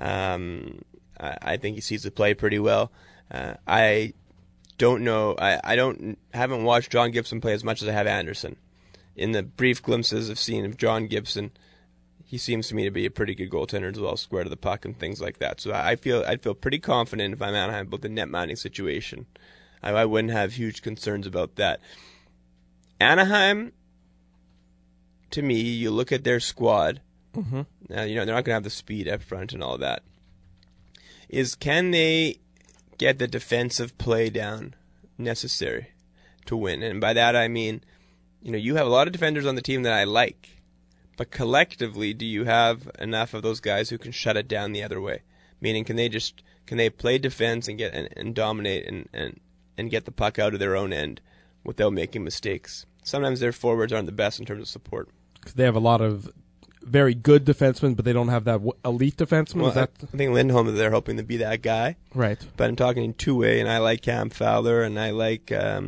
S2: I think he sees the play pretty well. I don't know. I haven't watched John Gibson play as much as I have Andersen. In the brief glimpses I've seen of John Gibson, he seems to me to be a pretty good goaltender as well, square to the puck and things like that. So I'd feel pretty confident if I'm Anaheim about the net mounting situation. I wouldn't have huge concerns about that. Anaheim, to me, you look at their squad. Now, they're not going to have the speed up front and all that. Can they get the defensive play down necessary to win? And by that I mean, you have a lot of defenders on the team that I like, but collectively, do you have enough of those guys who can shut it down the other way? Meaning, can they play defense and get and dominate and get the puck out of their own end without making mistakes? Sometimes their forwards aren't the best in terms of support.
S1: Because they have a lot of very good defensemen, but they don't have that elite defenseman.
S2: Well,
S1: Is that
S2: I think Lindholm, they're hoping to be that guy.
S1: right?
S2: But I'm talking in two-way, and I like Cam Fowler, and I like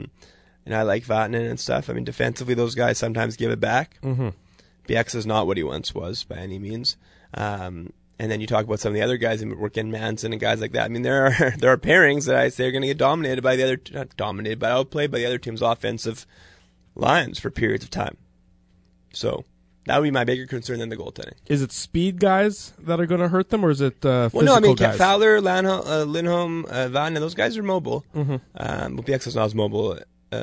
S2: Vatanen and stuff. I mean, defensively, those guys sometimes give it back.
S1: Mm-hmm.
S2: BX is not what he once was by any means. And then you talk about some of the other guys, Workin Manson and guys like that. I mean, there are pairings that I say are going to get dominated by the other, not dominated, but outplayed by the other team's offensive lines for periods of time. So that would be my bigger concern than the goaltending.
S1: Is it speed guys that are going to hurt them, or is it physical
S2: Well, no, I mean,
S1: guys?
S2: Fowler, Lindholm, Vatanen, those guys are mobile.
S1: Mm-hmm.
S2: BX is not as mobile,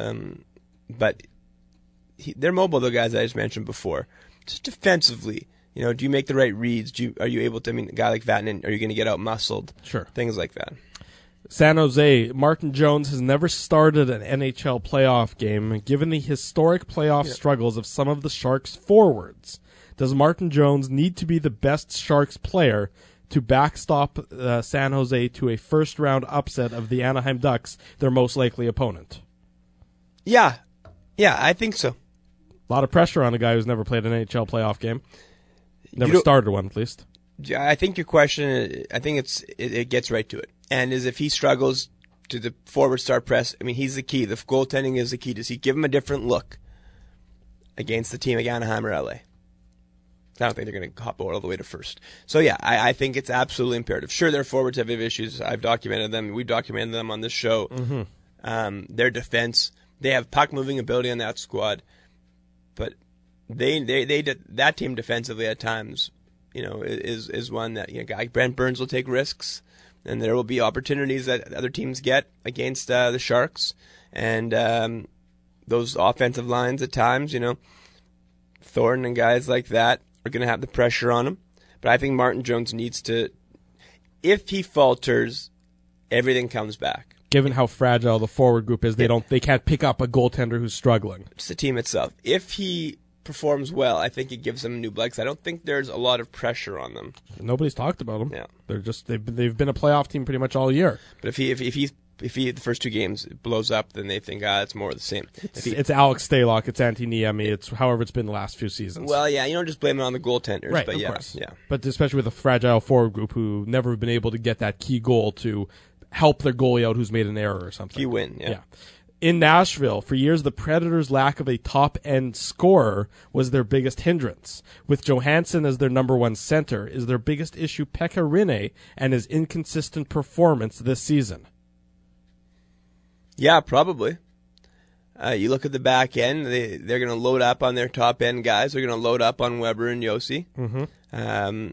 S2: but they're mobile, the guys I just mentioned before. Just defensively. You know, do you make the right reads? Are you able to? I mean, a guy like Vatanen, are you going to get out muscled?
S1: Sure.
S2: Things like that.
S1: San Jose, Martin Jones has never started an NHL playoff game. Given the historic playoff struggles of some of the Sharks' forwards, does Martin Jones need to be the best Sharks player to backstop San Jose to a first-round upset of the Anaheim Ducks, their most likely opponent?
S2: Yeah, I think so.
S1: A lot of pressure on a guy who's never played an NHL playoff game. Never started one, at least.
S2: I think your question, I think it gets right to it. And is if he struggles to the forward start press, I mean, he's the key. The goaltending is the key. Does he give him a different look against the team like Anaheim or LA? I don't think they're going to hop all the way to first. So, yeah, I think it's absolutely imperative. Sure, their forwards have issues. I've documented them. We've documented them on this show.
S1: Mm-hmm.
S2: Their defense, they have puck-moving ability on that squad. But that team defensively at times, you know, is one that, you know, guy Brent Burns will take risks, and there will be opportunities that other teams get against the Sharks, and those offensive lines at times, you know, Thornton and guys like that are going to have the pressure on him. But I think Martin Jones needs to, if he falters, everything comes back.
S1: Given how fragile the forward group is, they can't pick up a goaltender who's struggling.
S2: It's the team itself. If he performs well, I think it gives them new blood. 'Cause I don't think there's a lot of pressure on them.
S1: Nobody's talked about them.
S2: Yeah,
S1: they've been a playoff team pretty much all year.
S2: But if he the first two games blows up, then they think it's more of the same.
S1: It's Alex Stalock, it's Antti Niemi, it's however it's been the last few seasons.
S2: Well, yeah, you don't just blame it on the goaltenders,
S1: right?
S2: But
S1: of
S2: yeah,
S1: course.
S2: Yeah.
S1: But especially with a fragile forward group who never been able to get that key goal to help their goalie out who's made an error or something.
S2: Key win, yeah.
S1: In Nashville, for years, the Predators' lack of a top-end scorer was their biggest hindrance. With Johansson as their number one center, is their biggest issue Pekka Rinne and his inconsistent performance this season?
S2: Yeah, probably. You look at the back end, they're going to load up on their top-end guys. They're going to load up on Weber and Yossi.
S1: Mm-hmm.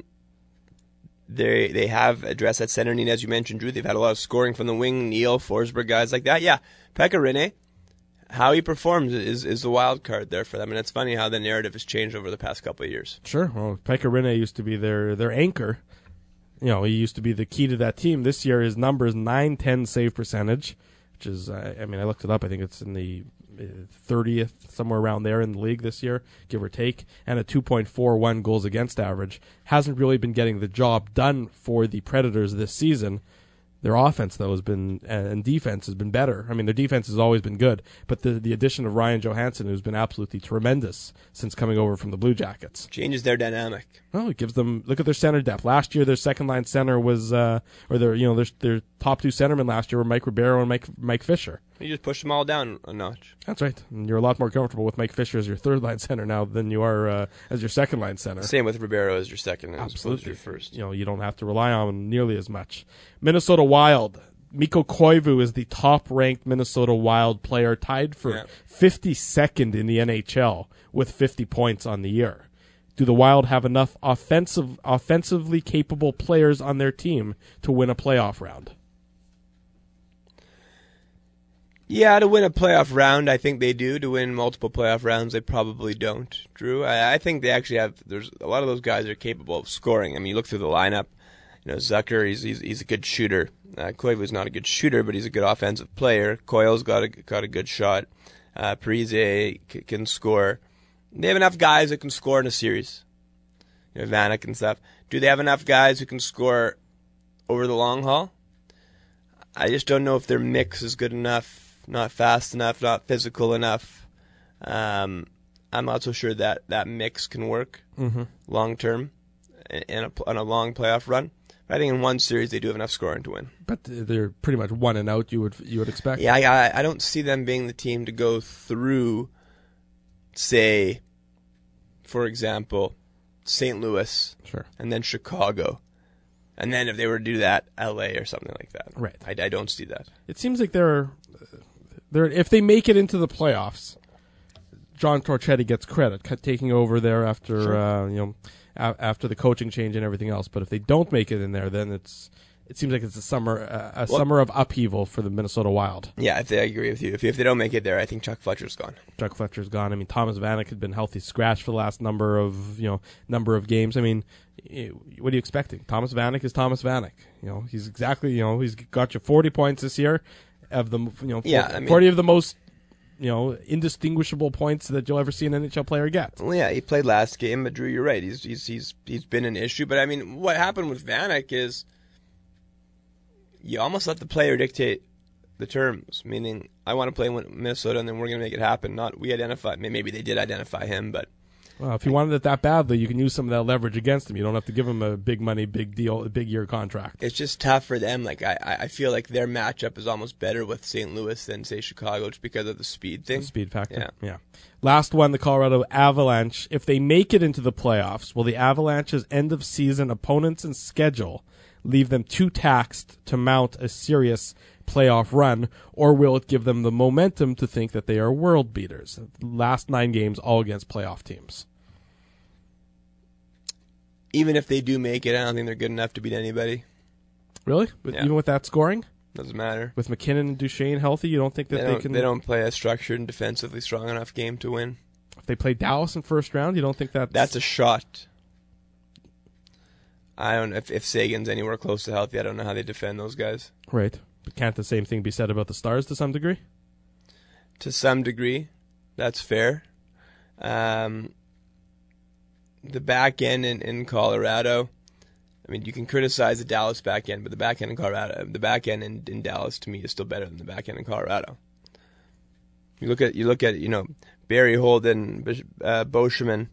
S2: They have addressed that center need, as you mentioned, Drew. They've had a lot of scoring from the wing, Neil, Forsberg, guys like that. Yeah, Pekka Rinne, how he performs is the wild card there for them. And it's funny how the narrative has changed over the past couple of years.
S1: Sure. Well, Pekka Rinne used to be their anchor. You know, he used to be the key to that team. This year, his number is .910 save percentage, which is, I looked it up. I think it's in the 30th, somewhere around there in the league this year, give or take, and a 2.41 goals against average. Hasn't really been getting the job done for the Predators this season. Their offense, though, has been, and defense has been better. I mean, their defense has always been good, but the addition of Ryan Johansson, who's been absolutely tremendous since coming over from the Blue Jackets.
S2: Changes their dynamic.
S1: Well, it gives them, look at their center depth. Last year, their second line center was, or their top two centermen last year were Mike Ribeiro and Mike Fisher.
S2: You just push them all down a notch.
S1: That's right. And you're a lot more comfortable with Mike Fisher as your third line center now than you are as your second line center.
S2: Same with Ribeiro as your second,
S1: absolutely,
S2: as your first.
S1: You know, you don't have to rely on him nearly as much. Minnesota Wild. Mikko Koivu is the top-ranked Minnesota Wild player, tied for 52nd in the NHL with 50 points on the year. Do the Wild have enough offensively capable players on their team to win a playoff round?
S2: Yeah, to win a playoff round, I think they do. To win multiple playoff rounds, they probably don't, Drew. I think they actually have. There's a lot of those guys are capable of scoring. I mean, you look through the lineup. You know, Zucker, he's a good shooter. Koivu's not a good shooter, but he's a good offensive player. Coyle's got a good shot. Parise can score. They have enough guys that can score in a series. You know, Vanek and stuff. Do they have enough guys who can score over the long haul? I just don't know if their mix is good enough. Not fast enough, not physical enough. I I'm not so sure that mix can work long term on a long playoff run. But I think in one series they do have enough scoring to win.
S1: But they're pretty much one and out. You would expect.
S2: Yeah, I don't see them being the team to go through, say, for example, St. Louis,
S1: sure,
S2: and then Chicago, and then if they were to do that, LA or something like that.
S1: Right.
S2: I don't see that.
S1: It seems like they're if they make it into the playoffs, John Torchetti gets credit taking over there after
S2: Sure.
S1: After the coaching change and everything else. But if they don't make it in there, then it seems like it's a summer of upheaval for the Minnesota Wild.
S2: Yeah, I agree with you. If they don't make it there, I think Chuck Fletcher's gone.
S1: Chuck Fletcher's gone. I mean, Thomas Vanek had been healthy scratch for the last number of games. I mean, what are you expecting? Thomas Vanek is Thomas Vanek. He's exactly he's got you 40 points this year of the 40 of the most indistinguishable points that you'll ever see an NHL player get.
S2: Well, yeah, he played last game, but Drew, you're right. He's been an issue. But I mean, what happened with Vanek is you almost let the player dictate the terms. Meaning, I want to play in Minnesota, and then we're going to make it happen. Not we identify. Maybe they did identify him, but
S1: well, if you wanted it that badly, you can use some of that leverage against him. You don't have to give him a big money, big deal, a big year contract.
S2: It's just tough for them. Like I feel like their matchup is almost better with St. Louis than say Chicago, just because of the speed thing.
S1: The speed factor.
S2: Yeah.
S1: Last one, the Colorado Avalanche. If they make it into the playoffs, will the Avalanche's end of season opponents and schedule leave them too taxed to mount a serious playoff run, or will it give them the momentum to think that they are world beaters? Last 9 games, all against playoff teams.
S2: Even if they do make it, I don't think they're good enough to beat anybody.
S1: Really?
S2: Yeah.
S1: Even with that scoring?
S2: Doesn't matter.
S1: With McKinnon and Duchesne healthy, you don't think that they can...
S2: They don't play a structured and defensively strong enough game to win.
S1: If they play Dallas in first round, you don't think
S2: that's a shot. I don't know if Sagan's anywhere close to healthy. I don't know how they defend those guys.
S1: Right. But can't the same thing be said about the Stars to some degree?
S2: To some degree. That's fair. The back end in Colorado, I mean, you can criticize the Dallas back end, but the back end in Colorado, the back end in Dallas to me is still better than the back end in Colorado. You look at Barry Holden, Boschman,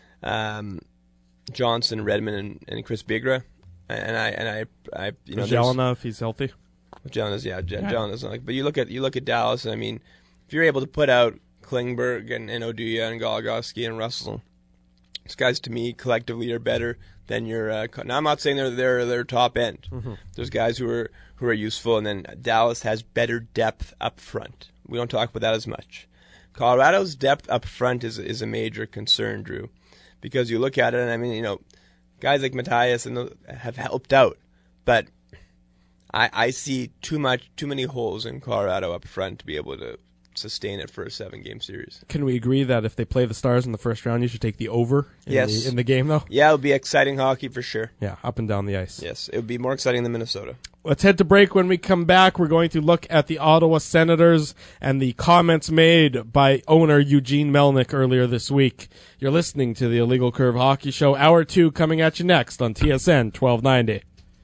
S2: Johnson, Redmond, and Chris Bigra, and I
S1: Jelena, if he's healthy.
S2: Jelena, but you look at Dallas, and I mean, if you're able to put out Klingberg and Oduya and Goligoski and Russell, these guys to me collectively are better than your. Now I'm not saying they're top end. Mm-hmm. There's guys who are useful, and then Dallas has better depth up front. We don't talk about that as much. Colorado's depth up front is a major concern, Drew, because you look at it, and I mean, guys like Matthias and have helped out, but I see too many holes in Colorado up front to be able to sustain it for a 7-game series.
S1: Can we agree that if they play the Stars in the first round, you should take the over in the game, though?
S2: Yeah, it'll be exciting hockey for sure.
S1: Yeah, up and down the ice.
S2: Yes, it would be more exciting than Minnesota.
S1: Let's head to break. When we come back, we're going to look at the Ottawa Senators and the comments made by owner Eugene Melnyk earlier this week. You're listening to the Illegal Curve Hockey Show. Hour 2 coming at you next on TSN 1290.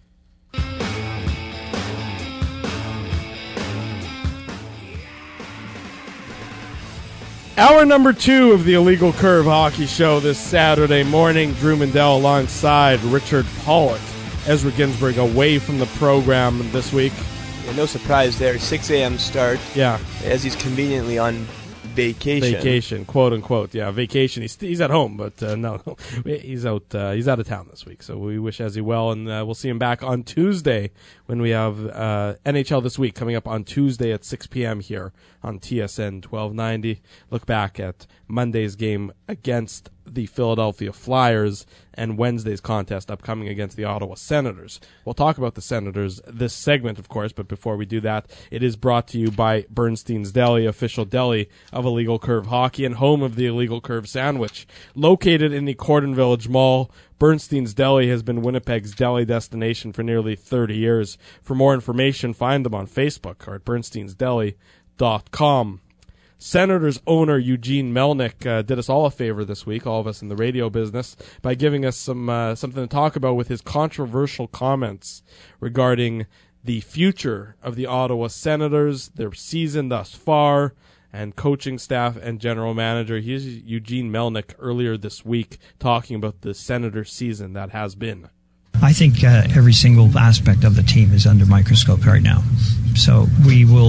S1: Hour number 2 of the Illegal Curve Hockey Show this Saturday morning. Drew Mandel alongside Richard Pollock. Ezra Ginsburg away from the program this week.
S2: Yeah, no surprise there. 6 a.m. start.
S1: Yeah.
S2: As he's conveniently on vacation.
S1: Vacation, quote unquote. Yeah, vacation. He's at home, but no, he's out. He's out of town this week. So we wish Ezzy well, and we'll see him back on Tuesday when we have NHL This Week coming up on Tuesday at 6 p.m. here on TSN 1290. Look back at Monday's game against the Philadelphia Flyers and Wednesday's contest upcoming against the Ottawa Senators. We'll talk about the Senators this segment, of course, but before we do that, it is brought to you by Bernstein's Deli, official deli of Illegal Curve Hockey and home of the Illegal Curve Sandwich. Located in the Cordon Village Mall, Bernstein's Deli has been Winnipeg's deli destination for nearly 30 years. For more information, find them on Facebook or at bernsteinsdeli.com. Senators owner Eugene Melnyk did us all a favor this week, all of us in the radio business, by giving us something to talk about with his controversial comments regarding the future of the Ottawa Senators, their season thus far, and coaching staff and general manager. Here's Eugene Melnyk earlier this week talking about the Senators season that has been.
S4: I think every single aspect of the team is under microscope right now. So we will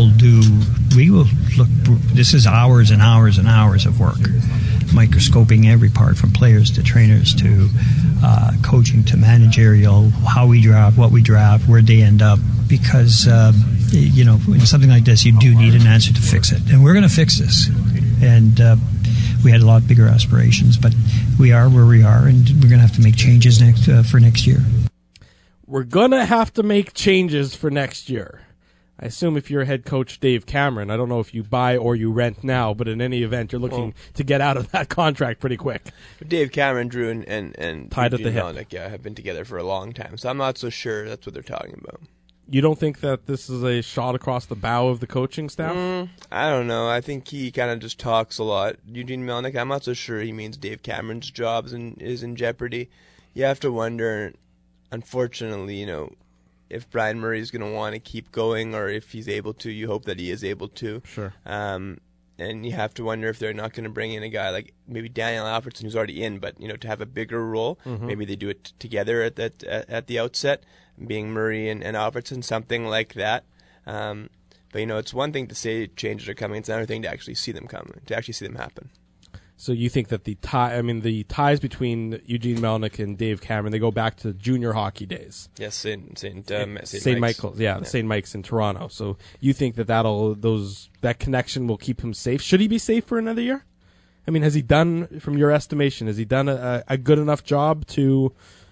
S4: look, this is hours and hours and hours of work, microscoping every part from players to trainers to coaching to managerial, how we draft, what we draft, where they end up, because, in something like this, you do need an answer to fix it. And we're going to fix this. And we had a lot bigger aspirations, but we are where we are, and we're going to have to make changes for next year.
S1: We're going to have to make changes for next year. I assume if you're head coach Dave Cameron, I don't know if you buy or you rent now, but in any event, you're looking to get out of that contract pretty quick.
S2: But Dave Cameron, Drew, and
S1: tied at the hip.
S2: Melnyk, have been together for a long time, so I'm not so sure that's what they're talking about.
S1: You don't think that this is a shot across the bow of the coaching staff?
S2: I don't know. I think he kind of just talks a lot. Eugene Melnyk, I'm not so sure he means Dave Cameron's job is in jeopardy. You have to wonder, unfortunately, if Brian Murray is going to want to keep going, or if he's able to. You hope that he is able to.
S1: Sure.
S2: And you have to wonder if they're not going to bring in a guy like maybe Daniel Alfredsson, who's already in, but to have a bigger role. Maybe they do it together at the outset, being Murray and Alfredsson, something like that. But it's one thing to say changes are coming; it's another thing to actually see them come, to actually see them happen.
S1: So you think that the ties between Eugene Melnyk and Dave Cameron, they go back to junior hockey days?
S2: Yes, St.
S1: Michael's, the St. Mike's in Toronto. So you think that connection will keep him safe? Should he be safe for another year? I mean, has he done, from your estimation, a good enough job to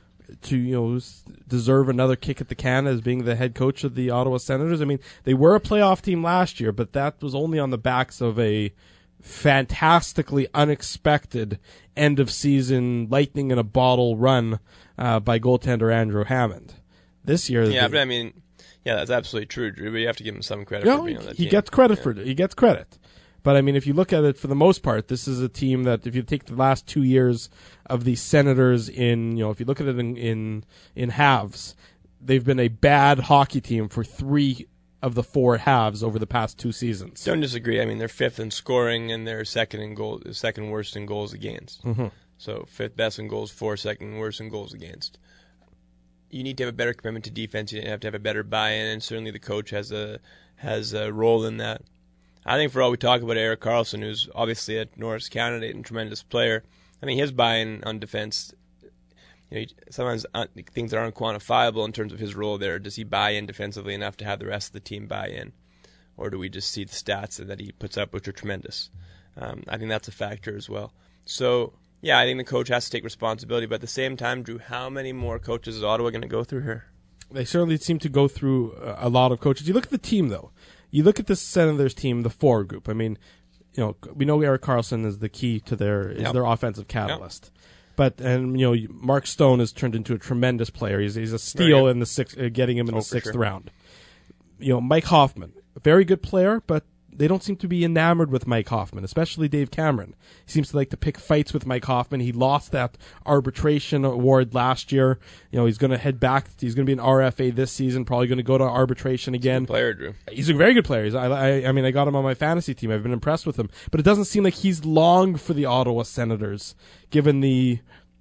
S1: deserve another kick at the can as being the head coach of the Ottawa Senators? I mean, they were a playoff team last year, but that was only on the backs of a fantastically unexpected end-of-season lightning in a bottle run by goaltender Andrew Hammond. This year...
S2: that's absolutely true, Drew, but you have to give him some credit for being on that team.
S1: He gets credit. But, I mean, if you look at it for the most part, this is a team that, if you take the last 2 years of the Senators if you look at it in halves, they've been a bad hockey team for 3 of the 4 halves over the past 2 seasons.
S2: Don't disagree. I mean, they're 5th in scoring, and they're second worst in goals against. So 5th best in goals for, second worst in goals against. You need to have a better commitment to defense. You have to have a better buy-in, and certainly the coach has a role in that. I think for all we talk about Erik Karlsson, who's obviously a Norris candidate and tremendous player, I think his buy-in on defense, sometimes things that aren't quantifiable in terms of his role there. Does he buy in defensively enough to have the rest of the team buy in? Or do we just see the stats that he puts up, which are tremendous? I think that's a factor as well. So, yeah, I think the coach has to take responsibility. But at the same time, Drew, how many more coaches is Ottawa going to go through here?
S1: They certainly seem to go through a lot of coaches. You look at the team, though. You look at the Senators team, the forward group. I mean, we know Erik Karlsson is the key to their offensive catalyst. But Mark Stone has turned into a tremendous player. He's a steal in the sixth, getting him in the sixth round. Mike Hoffman, a very good player, but they don't seem to be enamored with Mike Hoffman, especially Dave Cameron. He seems to like to pick fights with Mike Hoffman. He lost that arbitration award last year. He's going to head back. He's going to be an RFA this season, probably going to go to arbitration again.
S2: He's a good player, Drew.
S1: He's a very good player. I got him on my fantasy team. I've been impressed with him. But it doesn't seem like he's long for the Ottawa Senators, given the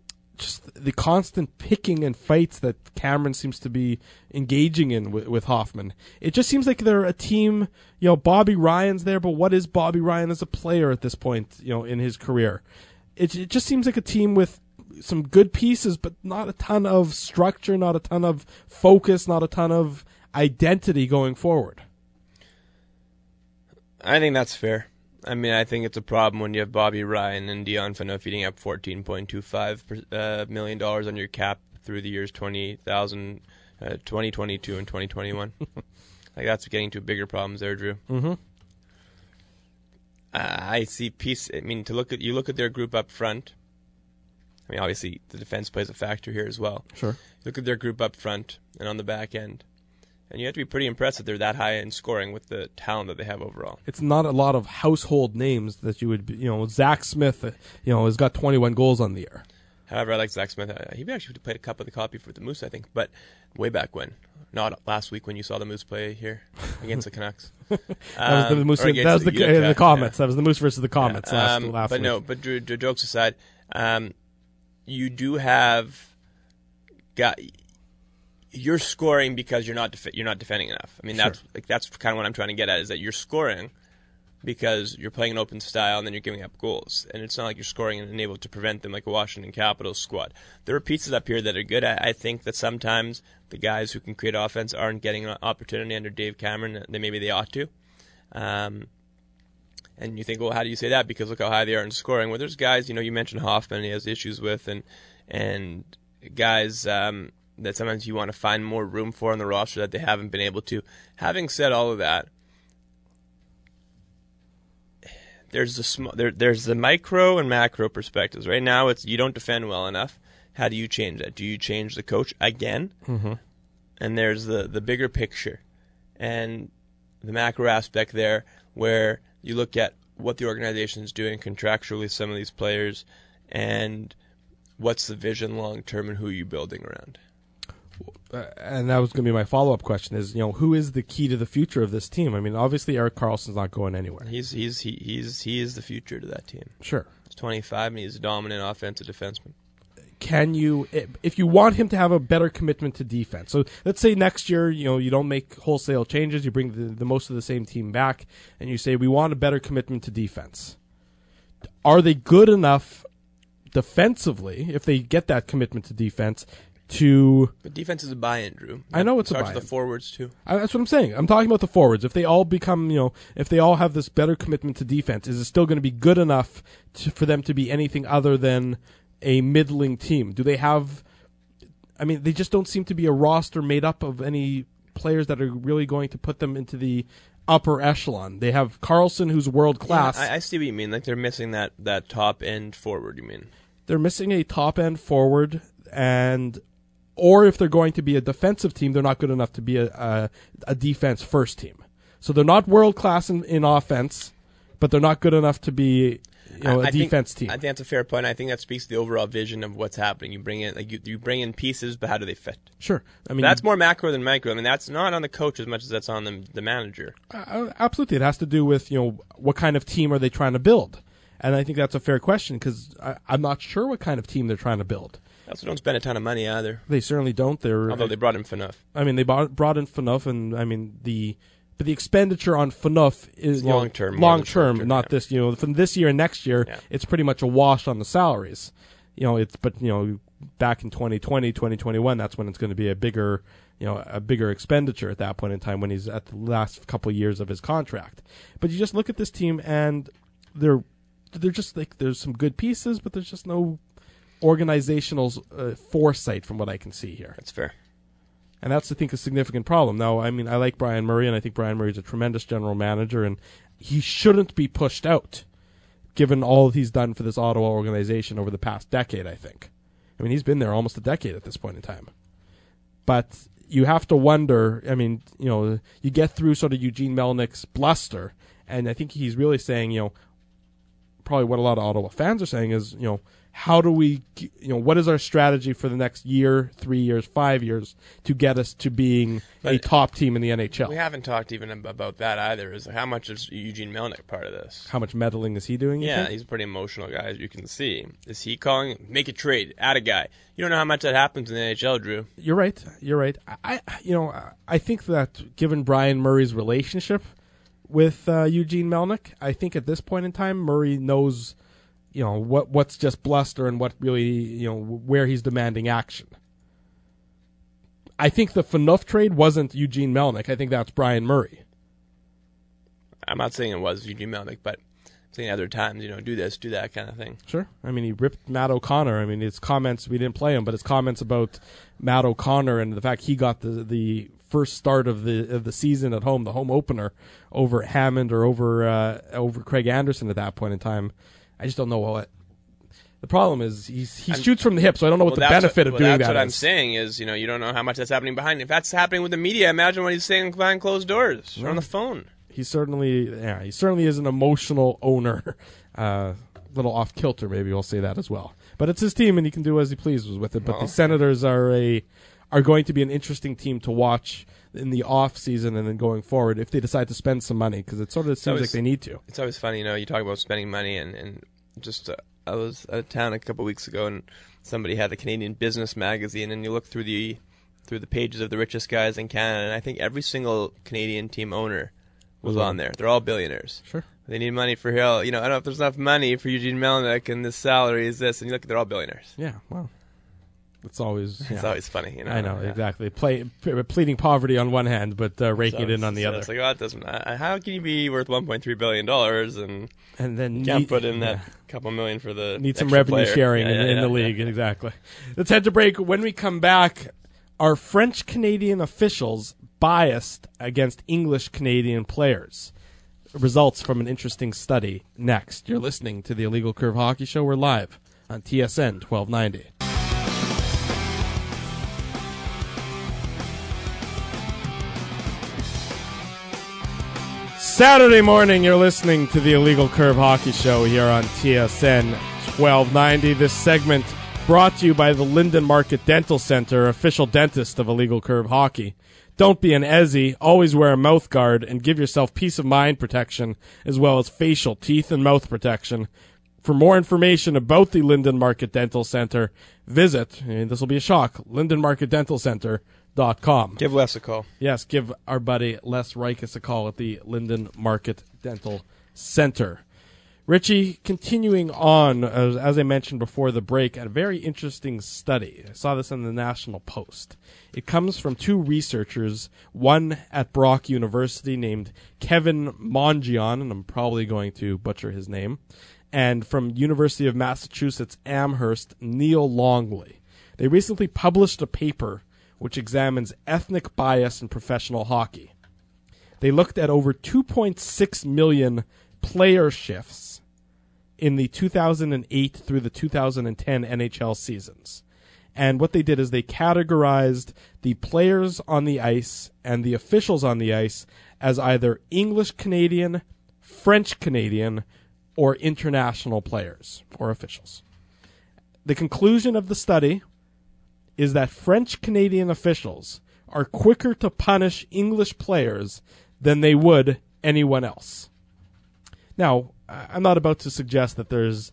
S1: constant picking and fights that Cameron seems to be engaging in with Hoffman. It just seems like they're a team, Bobby Ryan's there, but what is Bobby Ryan as a player at this point, in his career? It just seems like a team with some good pieces, but not a ton of structure, not a ton of focus, not a ton of identity going forward.
S2: I think that's fair. I mean, I think it's a problem when you have Bobby Ryan and Dion Phaneuf eating up $14.25 million on your cap through the years 2022 and 2021. That's getting to bigger problems there, Drew.
S1: Mm-hmm.
S2: I see peace. I mean, you look at their group up front. I mean, obviously the defense plays a factor here as well.
S1: Sure.
S2: Look at their group up front and on the back end. And you have to be pretty impressed that they're that high in scoring with the talent that they have overall.
S1: It's not a lot of household names that you would, Zach Smith, has got 21 goals on the year.
S2: However, I like Zach Smith. He actually played a cup of the copy for the Moose, I think, but way back when. Not last week when you saw the Moose play here against the Canucks.
S1: That was the Moose. That was the Comets. Yeah. That was the Moose versus the Comets last
S2: but
S1: week.
S2: No, but jokes aside, you do have you're scoring because you're not defending enough. I mean,
S1: Sure.
S2: that's kind of what I'm trying to get at, is that you're scoring because you're playing an open style and then you're giving up goals. And it's not like you're scoring and able to prevent them like a Washington Capitals squad. There are pieces up here that are good. I think that sometimes the guys who can create offense aren't getting an opportunity under Dave Cameron that maybe they ought to. And you think, well, how do you say that? Because look how high they are in scoring. Well, there's guys, you mentioned Hoffman he has issues with, and guys that sometimes you want to find more room for on the roster that they haven't been able to. Having said all of that, there's the micro and macro perspectives. Right now, it's you don't defend well enough. How do you change that? Do you change the coach again?
S1: Mm-hmm.
S2: And there's the bigger picture and the macro aspect there, where you look at what the organization is doing contractually with some of these players, and what's the vision long term, and who are you building around.
S1: And that was going to be my follow-up question: is who is the key to the future of this team? I mean, obviously Erik Karlsson's not going anywhere.
S2: He is the future to that team.
S1: Sure,
S2: he's 25 and he's a dominant offensive defenseman.
S1: Can you, if you want him to have a better commitment to defense? So let's say next year, you don't make wholesale changes, you bring the most of the same team back, and you say we want a better commitment to defense. Are they good enough defensively if they get that commitment to defense? But
S2: defense is a buy-in, Drew.
S1: I know it's a
S2: buy-in.
S1: buy-in.
S2: Starts with the forwards too.
S1: That's what I'm saying. I'm talking about the forwards. If they all become, if they all have this better commitment to defense, is it still going to be good enough for them to be anything other than a middling team? Do they have? I mean, they just don't seem to be a roster made up of any players that are really going to put them into the upper echelon. They have Karlsson, who's world class.
S2: Yeah, I see what you mean. Like they're missing that top end forward. You mean
S1: they're missing a top end forward, or if they're going to be a defensive team, they're not good enough to be a defense first team. So they're not world class in offense, but they're not good enough to be a defense team.
S2: I think that's a fair point. I think that speaks to the overall vision of what's happening. You bring in you bring in pieces, but how do they fit?
S1: Sure, I mean
S2: that's more macro than micro. I mean that's not on the coach as much as that's on the manager.
S1: Absolutely, it has to do with what kind of team are they trying to build, and I think that's a fair question because I'm not sure what kind of team they're trying to build.
S2: They also don't spend a ton of money either.
S1: They certainly don't.
S2: Although they brought in Phaneuf.
S1: I mean, they brought in Phaneuf, and I mean the expenditure on Phaneuf is
S2: long term,
S1: not this. From this year and next year, it's pretty much a wash on the salaries. Back in 2020, 2021, that's when it's going to be a bigger expenditure at that point in time when he's at the last couple of years of his contract. But you just look at this team, and they're just like there's some good pieces, but there's just no organizational foresight from what I can see here.
S2: That's fair.
S1: And that's, I think, a significant problem. Now, I mean, I like Brian Murray, and I think Brian Murray's a tremendous general manager, and he shouldn't be pushed out, given all he's done for this Ottawa organization over the past decade, I think. I mean, he's been there almost a decade at this point in time. But you have to wonder, I mean, you get through sort of Eugene Melnick's bluster, and I think he's really saying, probably what a lot of Ottawa fans are saying is, how do we, what is our strategy for the next year, 3 years, 5 years to get us to being a top team in the NHL?
S2: We haven't talked even about that either. Is how much is Eugene Melnick part of this?
S1: How much meddling is he doing?
S2: Yeah, he's a pretty emotional guy, as you can see. Is he calling, make a trade, add a guy? You don't know how much that happens in the NHL, Drew.
S1: You're right. I think that given Brian Murray's relationship with Eugene Melnick, I think at this point in time, Murray knows what's just bluster and what really, where he's demanding action. I think the Phaneuf trade wasn't Eugene Melnick. I think that's Brian Murray.
S2: I'm not saying it was Eugene Melnick, but I'm saying other times, do this, do that kind of thing.
S1: Sure. I mean, he ripped Matt O'Connor. I mean, his comments, we didn't play him, but his comments about Matt O'Connor and the fact he got the first start of the season at home, the home opener, over Hammond or over Craig Anderson at that point in time. I just don't know what. The problem is he shoots from the hip, so I don't know what the benefit of doing that is.
S2: That's what I'm saying is, you don't know how much that's happening behind. If that's happening with the media, imagine what he's saying behind closed doors or on the phone.
S1: He certainly is an emotional owner. little off kilter, maybe we'll say that as well. But it's his team, and he can do as he pleases with it. But
S2: Well,
S1: the Senators are going to be an interesting team to watch in the off season and then going forward if they decide to spend some money, because it sort of seems like they need to.
S2: It's always funny, you talk about spending money, and just I was out of town a couple weeks ago, and somebody had the Canadian Business magazine, and you look through the pages of the richest guys in Canada, and I think every single Canadian team owner was on there. They're all billionaires.
S1: Sure.
S2: They need money for Hill. I don't know if there's enough money for Eugene Melnyk, and this salary is this, and you look, they're all billionaires.
S1: Yeah, well, it's always
S2: funny.
S1: I know, exactly. Pleading poverty on one hand, but raking it in on the other.
S2: It's like, it doesn't. How can you be worth $1.3 billion
S1: and then
S2: you can't put in that couple million for the
S1: need some
S2: extra
S1: revenue
S2: player.
S1: sharing in the league? Exactly. Let's head to break. When we come back, are French Canadian officials biased against English Canadian players? Results from an interesting study next. You're listening to the Illegal Curve Hockey Show. We're live on TSN 1290. Saturday morning, you're listening to the Illegal Curve Hockey Show here on TSN 1290. This segment brought to you by the Linden Market Dental Center, official dentist of Illegal Curve Hockey. Don't be an Ezzy, always wear a mouth guard, and give yourself peace of mind protection, as well as facial, teeth, and mouth protection. For more information about the Linden Market Dental Center, visit, and this will be a shock, lindenmarketdentalcenter.com.
S2: Give Les a call.
S1: Yes, give our buddy Les Rikus a call at the Linden Market Dental Center. Richie, continuing on, as I mentioned before the break, a very interesting study. I saw this in the National Post. It comes from two researchers, one at Brock University named Kevin Mongion, and I'm probably going to butcher his name, and from University of Massachusetts Amherst, Neil Longley. They recently published a paper which examines ethnic bias in professional hockey. They looked at over 2.6 million player shifts in the 2008 through the 2010 NHL seasons. And what they did is they categorized the players on the ice and the officials on the ice as either English Canadian, French Canadian, or international players or officials. The conclusion of the study is that French Canadian officials are quicker to punish English players than they would anyone else. Now, I'm not about to suggest that there's...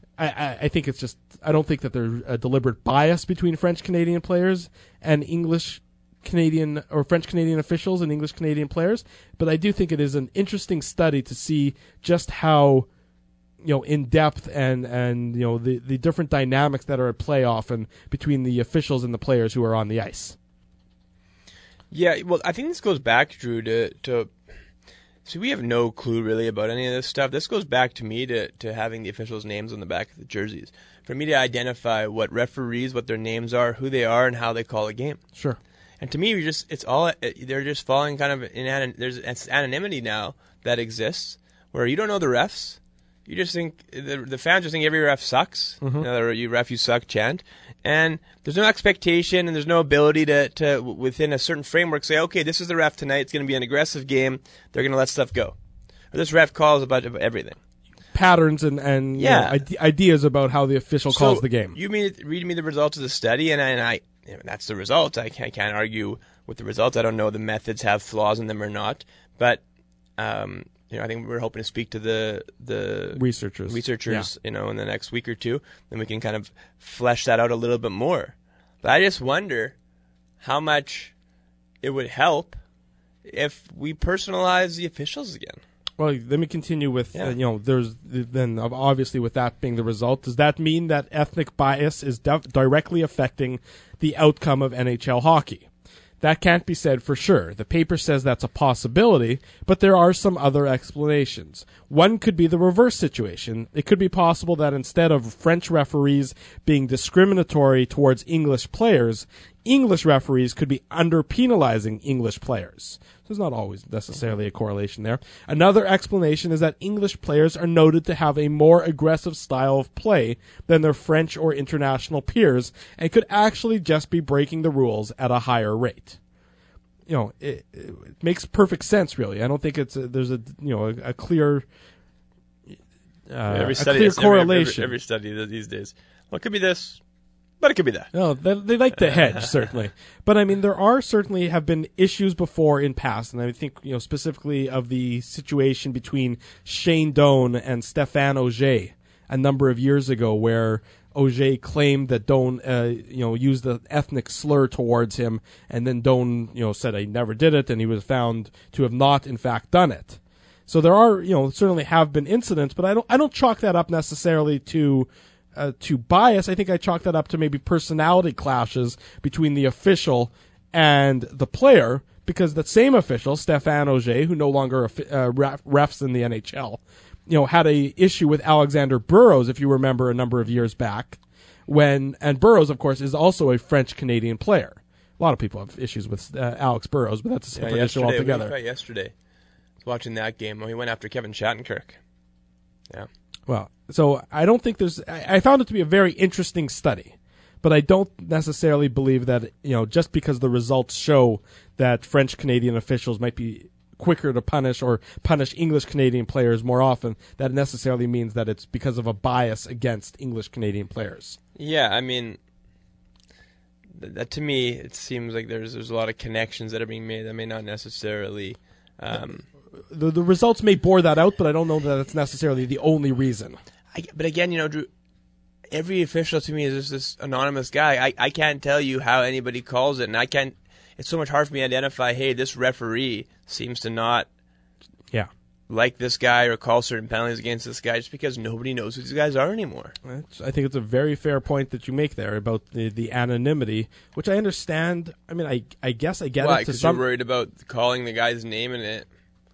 S1: I think it's just... I don't think that there's a deliberate bias between French Canadian players and English Canadian or French Canadian officials and English Canadian players, but I do think it is an interesting study to see just how in depth and the different dynamics that are at play often between the officials and the players who are on the ice.
S2: Yeah, well, I think this goes back, Drew, to see, we have no clue really about any of this stuff. This goes back to me to having the officials' names on the back of the jerseys. For me to identify what referees, what their names are, who they are, and how they call a game.
S1: Sure.
S2: And to me, they're just falling kind of there's anonymity now that exists where you don't know the refs. You just think the fans just think every ref sucks. Mm-hmm. You ref, you suck chant, and there's no expectation and there's no ability to within a certain framework say, okay, this is the ref tonight. It's going to be an aggressive game. They're going to let stuff go. Or this ref calls about everything.
S1: Patterns and ideas about how the official calls the game.
S2: You read me the results of the study, and I that's the result. I can't argue with the results. I don't know the methods have flaws in them or not, but. I think we're hoping to speak to the
S1: researchers,
S2: in the next week or two, then we can kind of flesh that out a little bit more. But I just wonder how much it would help if we personalize the officials again.
S1: Well, let me continue with, there's then obviously with that being the result, does that mean that ethnic bias is directly affecting the outcome of NHL hockey? That can't be said for sure. The paper says that's a possibility, but there are some other explanations. One could be the reverse situation. It could be possible that instead of French referees being discriminatory towards English players, English referees could be under-penalizing English players. There's not always necessarily a correlation there. Another explanation is that English players are noted to have a more aggressive style of play than their French or international peers and could actually just be breaking the rules at a higher rate. It makes perfect sense, really. I don't think there's a clear
S2: Every
S1: a
S2: study,
S1: clear correlation.
S2: Every study these days. Well, it could be this, but it could be that.
S1: No, they like to hedge, certainly. But I mean, there are certainly have been issues before in past, and I think specifically of the situation between Shane Doan and Stéphane Auger a number of years ago, where Auger claimed that Doan, used an ethnic slur towards him, and then Doan, said he never did it, and he was found to have not, in fact, done it. So there are, certainly have been incidents, but I don't chalk that up necessarily to bias. I think I chalk that up to maybe personality clashes between the official and the player, because that same official, Stéphane Auger, who no longer refs in the NHL, had a issue with Alexander Burrows, if you remember, a number of years back, and Burrows, of course, is also a French-Canadian player. A lot of people have issues with Alex Burrows, but that's a separate issue altogether.
S2: Yesterday, I was watching that game. He went after Kevin Shattenkirk. Yeah.
S1: Well, so I don't think I found it to be a very interesting study, but I don't necessarily believe that, just because the results show that French-Canadian officials might be quicker to punish or punish English-Canadian players more often, that necessarily means that it's because of a bias against English-Canadian players.
S2: Yeah, I mean, that to me, it seems like there's a lot of connections that are being made that may not necessarily...
S1: The results may bore that out, but I don't know that it's necessarily the only reason.
S2: But again, Drew, every official to me is just this anonymous guy. I can't tell you how anybody calls it, and it's so much hard for me to identify, hey, this referee seems to not like this guy or call certain penalties against this guy, just because nobody knows who these guys are anymore.
S1: I think it's a very fair point that you make there about the anonymity, which I understand. I mean, I guess I get it.
S2: Why? Because you're worried about calling the guy's name in it.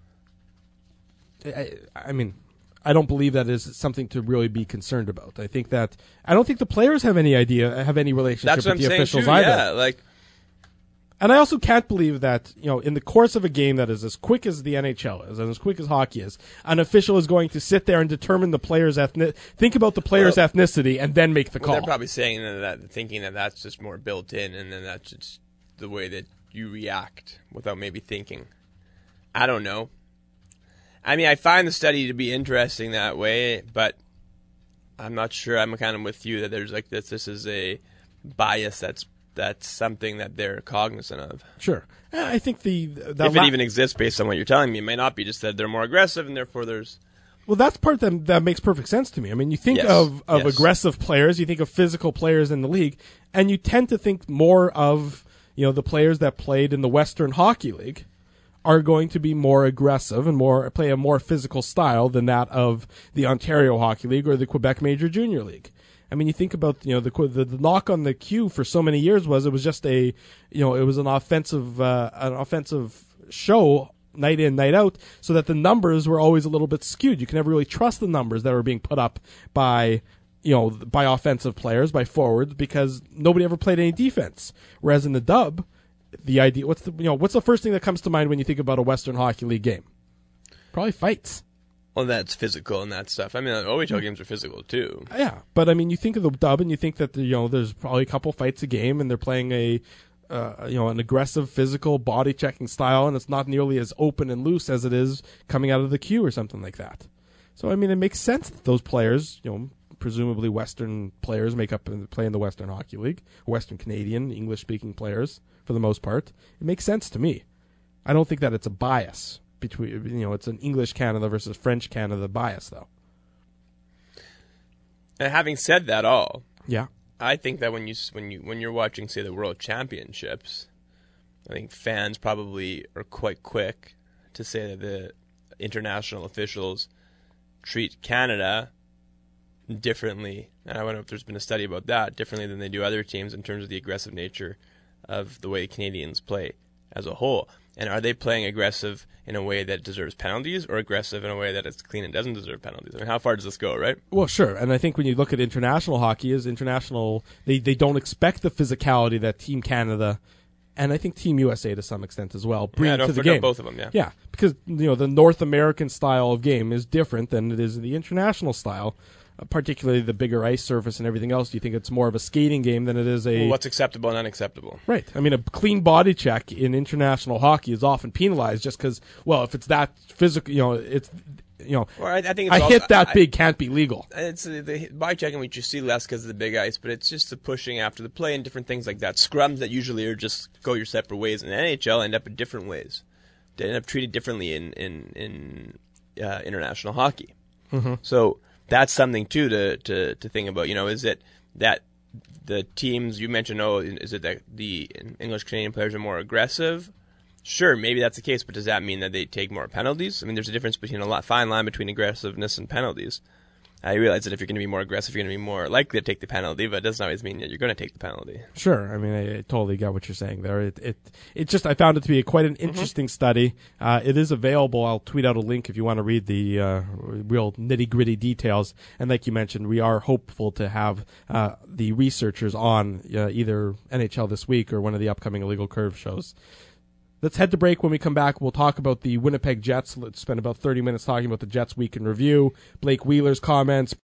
S1: I mean, I don't believe that is something to really be concerned about. I don't think the players have any relationship with the officials either.
S2: Yeah,
S1: and I also can't believe that, in the course of a game that is as quick as the NHL is and as quick as hockey is, an official is going to sit there and determine the player's think about the player's ethnicity and then make the call.
S2: They're probably saying that, thinking that that's just more built in, and then that's just the way that you react without maybe thinking. I don't know. I mean, I find the study to be interesting that way, but I'm not sure. I'm kind of with you that there's this is a bias that's something that they're cognizant of.
S1: Sure. I think if
S2: it even exists based on what you're telling me, it may not be just that they're more aggressive and therefore there's...
S1: Well, that's part that makes perfect sense to me. I mean, you think of aggressive players, you think of physical players in the league, and you tend to think more of, the players that played in the Western Hockey League are going to be more aggressive and play a more physical style than that of the Ontario Hockey League or the Quebec Major Junior League. I mean, you think about the knock on the Q for so many years was it was just it was an offensive show night in, night out, so that the numbers were always a little bit skewed. You can never really trust the numbers that were being put up by offensive players, by forwards, because nobody ever played any defense. Whereas in the dub, the idea, what's the first thing that comes to mind when you think about a Western Hockey League game? Probably fights.
S2: Well, that's physical and that stuff. I mean, OHL games are physical too.
S1: Yeah, but I mean, you think of the dub and you think that there's probably a couple fights a game, and they're playing an aggressive, physical, body checking style, and it's not nearly as open and loose as it is coming out of the Q or something like that. So I mean, it makes sense that those players, presumably Western players, play in the Western Hockey League, Western Canadian, English-speaking players for the most part. It makes sense to me. I don't think that it's a bias between, it's an English Canada versus French Canada bias, though.
S2: And having said that all,
S1: yeah,
S2: I think that when you're watching, say, the World Championships, I think fans probably are quite quick to say that the international officials treat Canada differently, and I wonder if there's been a study about that, differently than they do other teams in terms of the aggressive nature of the way Canadians play as a whole. And are they playing aggressive in a way that deserves penalties, or aggressive in a way that it's clean and doesn't deserve penalties? I mean, how far does this go, right?
S1: Well, sure. And I think when you look at international hockey, they don't expect the physicality that Team Canada, and I think Team USA to some extent as well, bring to the game.
S2: Both of them, yeah.
S1: Yeah, because the North American style of game is different than it is the international style. Particularly the bigger ice surface and everything else. Do you think it's more of a skating game than it is
S2: what's acceptable and unacceptable?
S1: Right. I mean, a clean body check in international hockey is often penalized just because, well, if it's that physical,
S2: Well, I think it's
S1: hit that big can't be legal.
S2: It's the body checking we just see less because of the big ice, but it's just the pushing after the play and different things like that. Scrums that usually are just go your separate ways in the NHL end up in different ways. They end up treated differently in international hockey.
S1: Mm-hmm.
S2: So that's something too to think about. Is it that the teams you mentioned? Is it that the English Canadian players are more aggressive? Sure, maybe that's the case, but does that mean that they take more penalties? I mean, there's a difference between fine line between aggressiveness and penalties. I realize that if you're going to be more aggressive, you're going to be more likely to take the penalty, but it doesn't always mean that you're going to take the penalty.
S1: Sure. I mean, I totally get what you're saying there. It just, I found it to be quite an interesting study. It is available. I'll tweet out a link if you want to read the real nitty-gritty details. And like you mentioned, we are hopeful to have the researchers on either NHL This Week or one of the upcoming Illegal Curve shows. Let's head to break. When we come back, we'll talk about the Winnipeg Jets. Let's spend about 30 minutes talking about the Jets Week in Review, Blake Wheeler's comments,